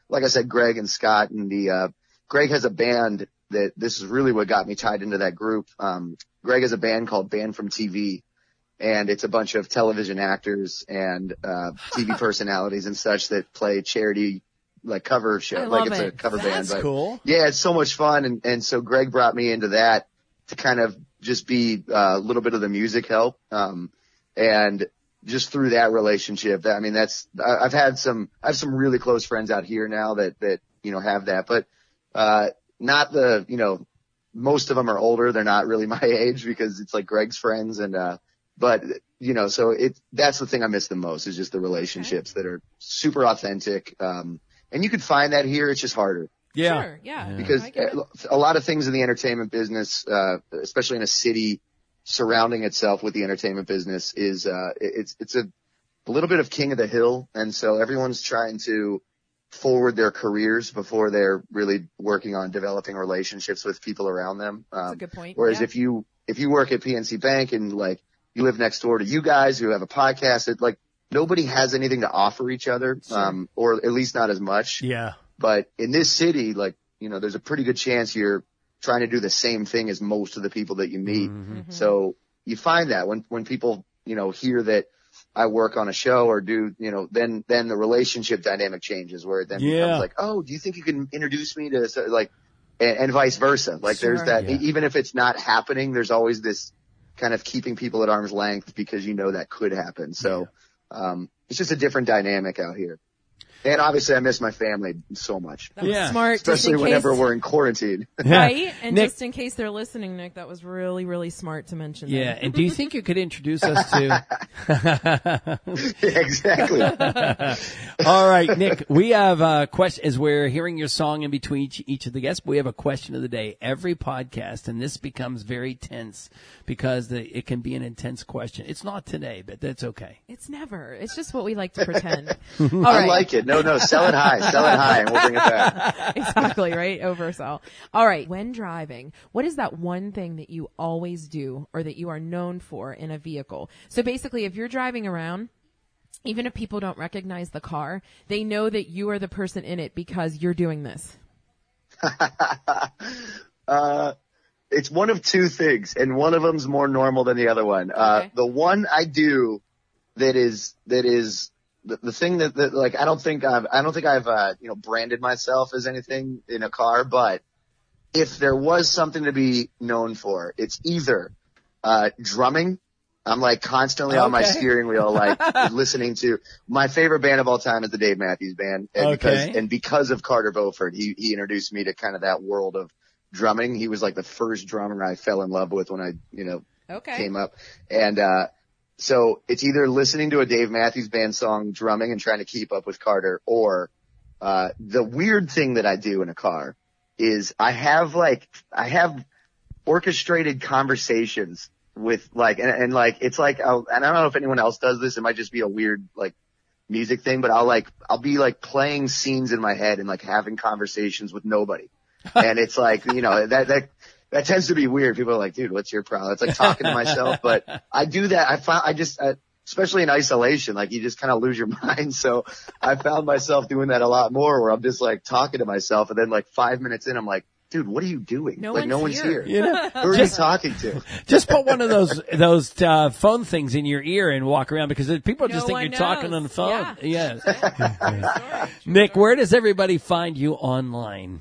like I said, Greg and Scott and the, uh, Greg has a band that this is really what got me tied into that group. Um, Greg has a band called Band from T V, and it's a bunch of television actors and, uh, T V personalities and such that play charity, like cover show, I like love it's it. a cover That's band. But cool. yeah, it's so much fun. And, and so Greg brought me into that to kind of just be uh, a little bit of the music help. Um, and just through that relationship, that, I mean, that's, I, I've had some, I have some really close friends out here now that, that, you know, have that, but, uh, not the, you know, most of them are older. They're not really my age because it's like Greg's friends. And, uh, but, you know, so it, that's the thing I miss the most is just the relationships okay. that are super authentic. Um, and you can find that here. It's just harder. Yeah. Sure, yeah. Because a lot of things in the entertainment business, uh, especially in a city surrounding itself with the entertainment business is, uh, it's, it's a, a little bit of king of the hill. And so everyone's trying to forward their careers before they're really working on developing relationships with people around them. Um, That's a good point. Whereas yeah. if you, if you work at P N C Bank and like you live next door to you guys who have a podcast, it like nobody has anything to offer each other, sure. um, or at least not as much. Yeah. But in this city, like, you know, there's a pretty good chance you're trying to do the same thing as most of the people that you meet. Mm-hmm. So you find that when, when people, you know, hear that I work on a show or do, you know, then, then the relationship dynamic changes where it then Yeah. becomes like, oh, do you think you can introduce me to so, like, and, and vice versa. Like Sure. there's that, Yeah. even if it's not happening, there's always this kind of keeping people at arm's length because you know that could happen. So, um, it's just a different dynamic out here. And obviously I miss my family so much. That was Yeah. smart. just Especially in whenever case, we're in quarantine. right? And Nick- just in case they're listening, Nick, that was really, really smart to mention. Yeah. that. And do you think you could introduce us to? Exactly. All right, Nick, we have a question as we're hearing your song in between each, each of the guests. We have a question of the day every podcast, and this becomes very tense because the, it can be an intense question. It's not today, but that's okay. It's never. It's just what we like to pretend. All I right. like it. No, no, sell it high. Sell it high and we'll bring it back. Exactly, right? Oversell. All right. When driving, what is that one thing that you always do or that you are known for in a vehicle? So basically, if you're driving around, even if people don't recognize the car, they know that you are the person in it because you're doing this. uh, it's one of two things, and one of them's more normal than the other one. Uh, Okay. the one I do that is, that is the, the thing that, that, like, I don't think I've, I don't think I've, uh, you know, branded myself as anything in a car, but if there was something to be known for, it's either, uh, drumming. I'm like constantly on my Okay. steering wheel, like listening to my favorite band of all time is the Dave Matthews Band. And Okay. because, and because of Carter Beauford, he, he introduced me to kind of that world of drumming. He was like the first drummer I fell in love with when I, you know, Okay. came up. And, uh, so it's either listening to a Dave Matthews Band song, drumming and trying to keep up with Carter, or, uh, the weird thing that I do in a car is I have like, I have orchestrated conversations with like, and, and like, it's like, I'll, and I don't know if anyone else does this. It might just be a weird, like, music thing, but I'll like, I'll be like playing scenes in my head and like having conversations with nobody. And it's like, you know, that, that, that tends to be weird. People are like, dude, what's your problem? It's like talking to myself, but I do that. I found, I just, I, especially in isolation, like you just kind of lose your mind. So I found myself doing that a lot more where I'm just like talking to myself. And then like five minutes in, I'm like, dude, what are you doing? No like one's no one's here. here. You know, Who are just- you talking to? Just put one of those those uh, phone things in your ear and walk around because people No just think one you're talking knows. on the phone. Yeah. Yes. Nick, where does everybody find you online?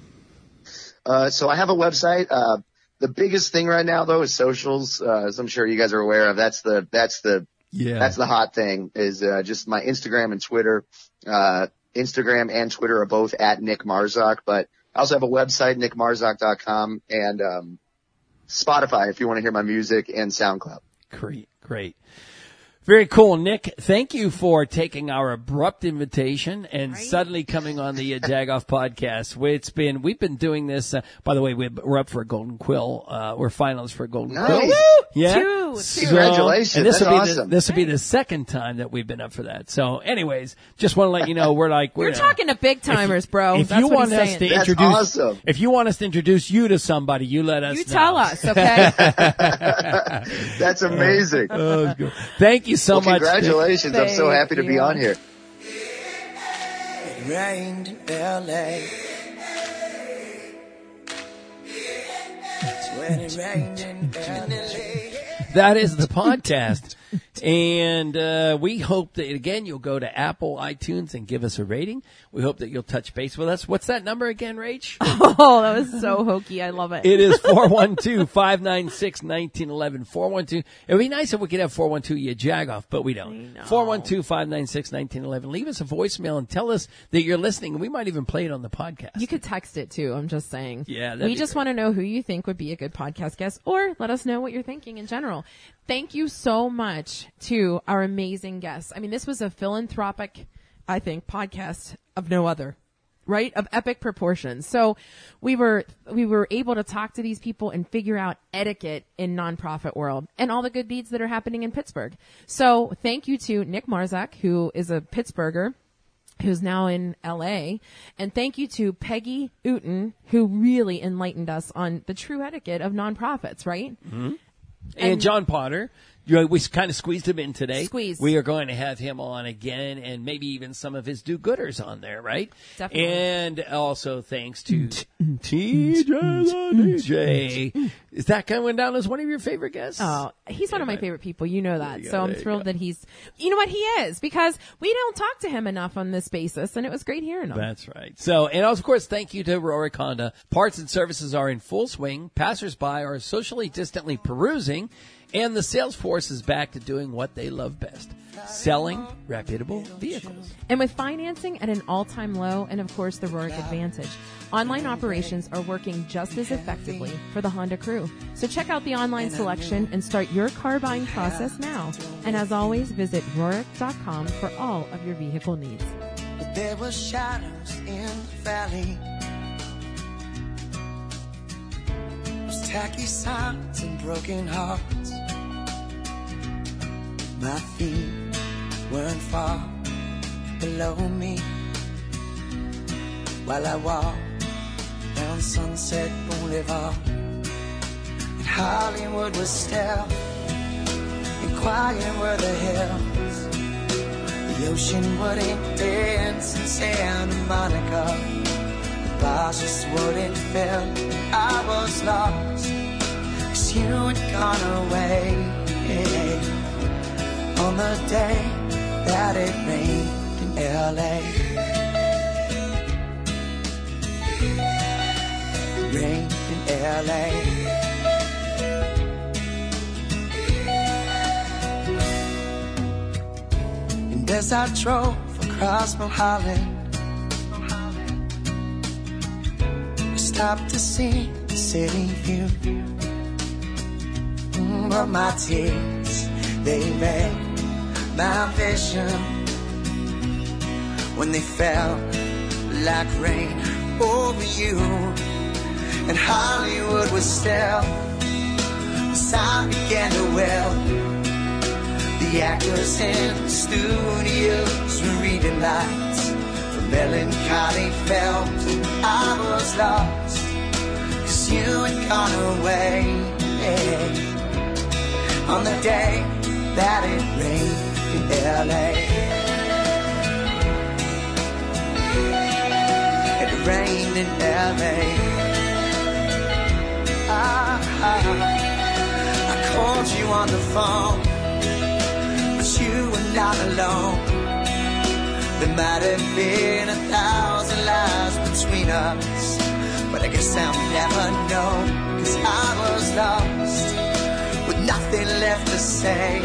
Uh, so I have a website. Uh, the biggest thing right now though is socials. Uh, as I'm sure you guys are aware of, that's the, that's the, Yeah. that's the hot thing is, uh, just my Instagram and Twitter. Uh, Instagram and Twitter are both at Nick Marzak, but I also have a website, nick marzak dot com, and, um, Spotify if you want to hear my music, and SoundCloud. Great, great. Very cool, Nick. Thank you for taking our abrupt invitation and Right. suddenly coming on the uh, Jagoff podcast. It's been we've been doing this. Uh, by the way, we're, we're up for a Golden Quill. Uh, we're finalists for a Golden Nice. Quill. Woo! Yeah, Two. So- Congratulations. And this That's will be awesome. the, this will be the second time that we've been up for that. So, anyways, just want to let you know we're like we're You're talking to big timers, bro. If That's you what want he's us saying. to That's introduce, awesome. if you want us to introduce you to somebody, you let us. You know. tell us, okay? That's amazing. Oh, that's good. Thank you so well, much. congratulations. I'm so Thank happy to be you. on here. rained in L A. It's when it rained in L A. That is the podcast. And uh, we hope that, again, you'll go to Apple, iTunes, and give us a rating. We hope that you'll touch base with us. What's that number again, Rach? Oh, that was so hokey. I love it. It is four one two, five nine six, one nine one one. four one two. It would be nice if we could have four one two, you jag off, but we don't. four one two, five nine six, one nine one one. Leave us a voicemail and tell us that you're listening, and we might even play it on the podcast. You could text it, too. I'm just saying. Yeah, that'd We be just great. want to know who you think would be a good podcast guest, or let us know what you're thinking in general. Thank you so much to our amazing guests. I mean, this was a philanthropic, I think, podcast of no other, right? Of epic proportions. So we were, we were able to talk to these people and figure out etiquette in nonprofit world and all the good deeds that are happening in Pittsburgh. So thank you to Nick Marzak, who is a Pittsburgher, who's now in L A. And thank you to Peggy Uten, who really enlightened us on the true etiquette of nonprofits, right? Mm-hmm. And, and John Potter, you know, we kind of squeezed him in today. Squeezed. We are going to have him on again, and maybe even some of his do-gooders on there, right? Definitely. And also thanks to T J the D J. Is that going down as one of your favorite guests? Oh, he's one of my favorite people. You know that. you go, So I'm there you thrilled go. that he's, you know what, he is, because we don't talk to him enough on this basis, and it was great hearing him. That's right. So, and of course, thank you to Rorik Honda. Parts and services are in full swing. Passersby are socially distantly perusing. And the sales force is back to doing what they love best, selling reputable vehicles. And with financing at an all-time low, and of course the Rorik Advantage, online operations are working just as effectively for the Honda crew. So check out the online selection and start your car buying process now. And as always, visit Rorik dot com for all of your vehicle needs. But there were shadows in the valley. Those tacky signs and broken hearts. My feet weren't far below me while I walked down Sunset Boulevard. And Hollywood was still, and quiet were the hills. The ocean wouldn't dance in Santa Monica. The bars just wouldn't fill. I was lost, 'cause you had gone away. On the day that it rained in L A. It rained in L A. And as I drove across Mulholland, I stopped to see the city view. Mm, but my tears, they made my vision when they fell like rain over you. And Hollywood was still, the sound began to well. The actors in the studios were reading lines from melancholy films. I was lost, 'cause you had gone away. On the day that it rained in L A. It rained in L A. I, I, I called you on the phone, but you were not alone. There might have been a thousand lies between us, but I guess I'll never know, 'cause I was lost with nothing left to say.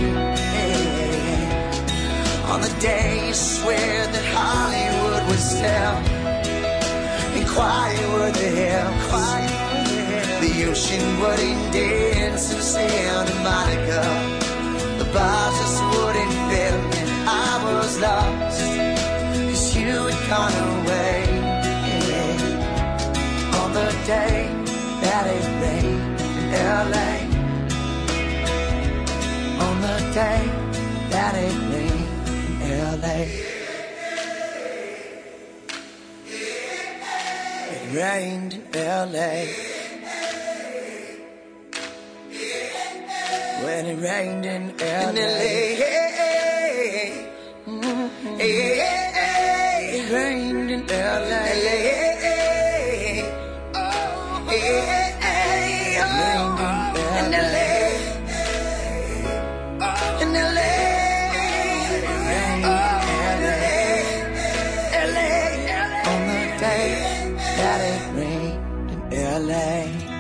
On the day you swear that Hollywood was still, and quiet were the hills, quiet were the hills. The ocean wouldn't dance in Santa Monica. The bars just wouldn't fill, and I was lost, 'cause you had gone away. On the day that it rained in L A. On the day that it rained in L A. It rained in L A. When it rained in L A. Mm-hmm. It rained in L A.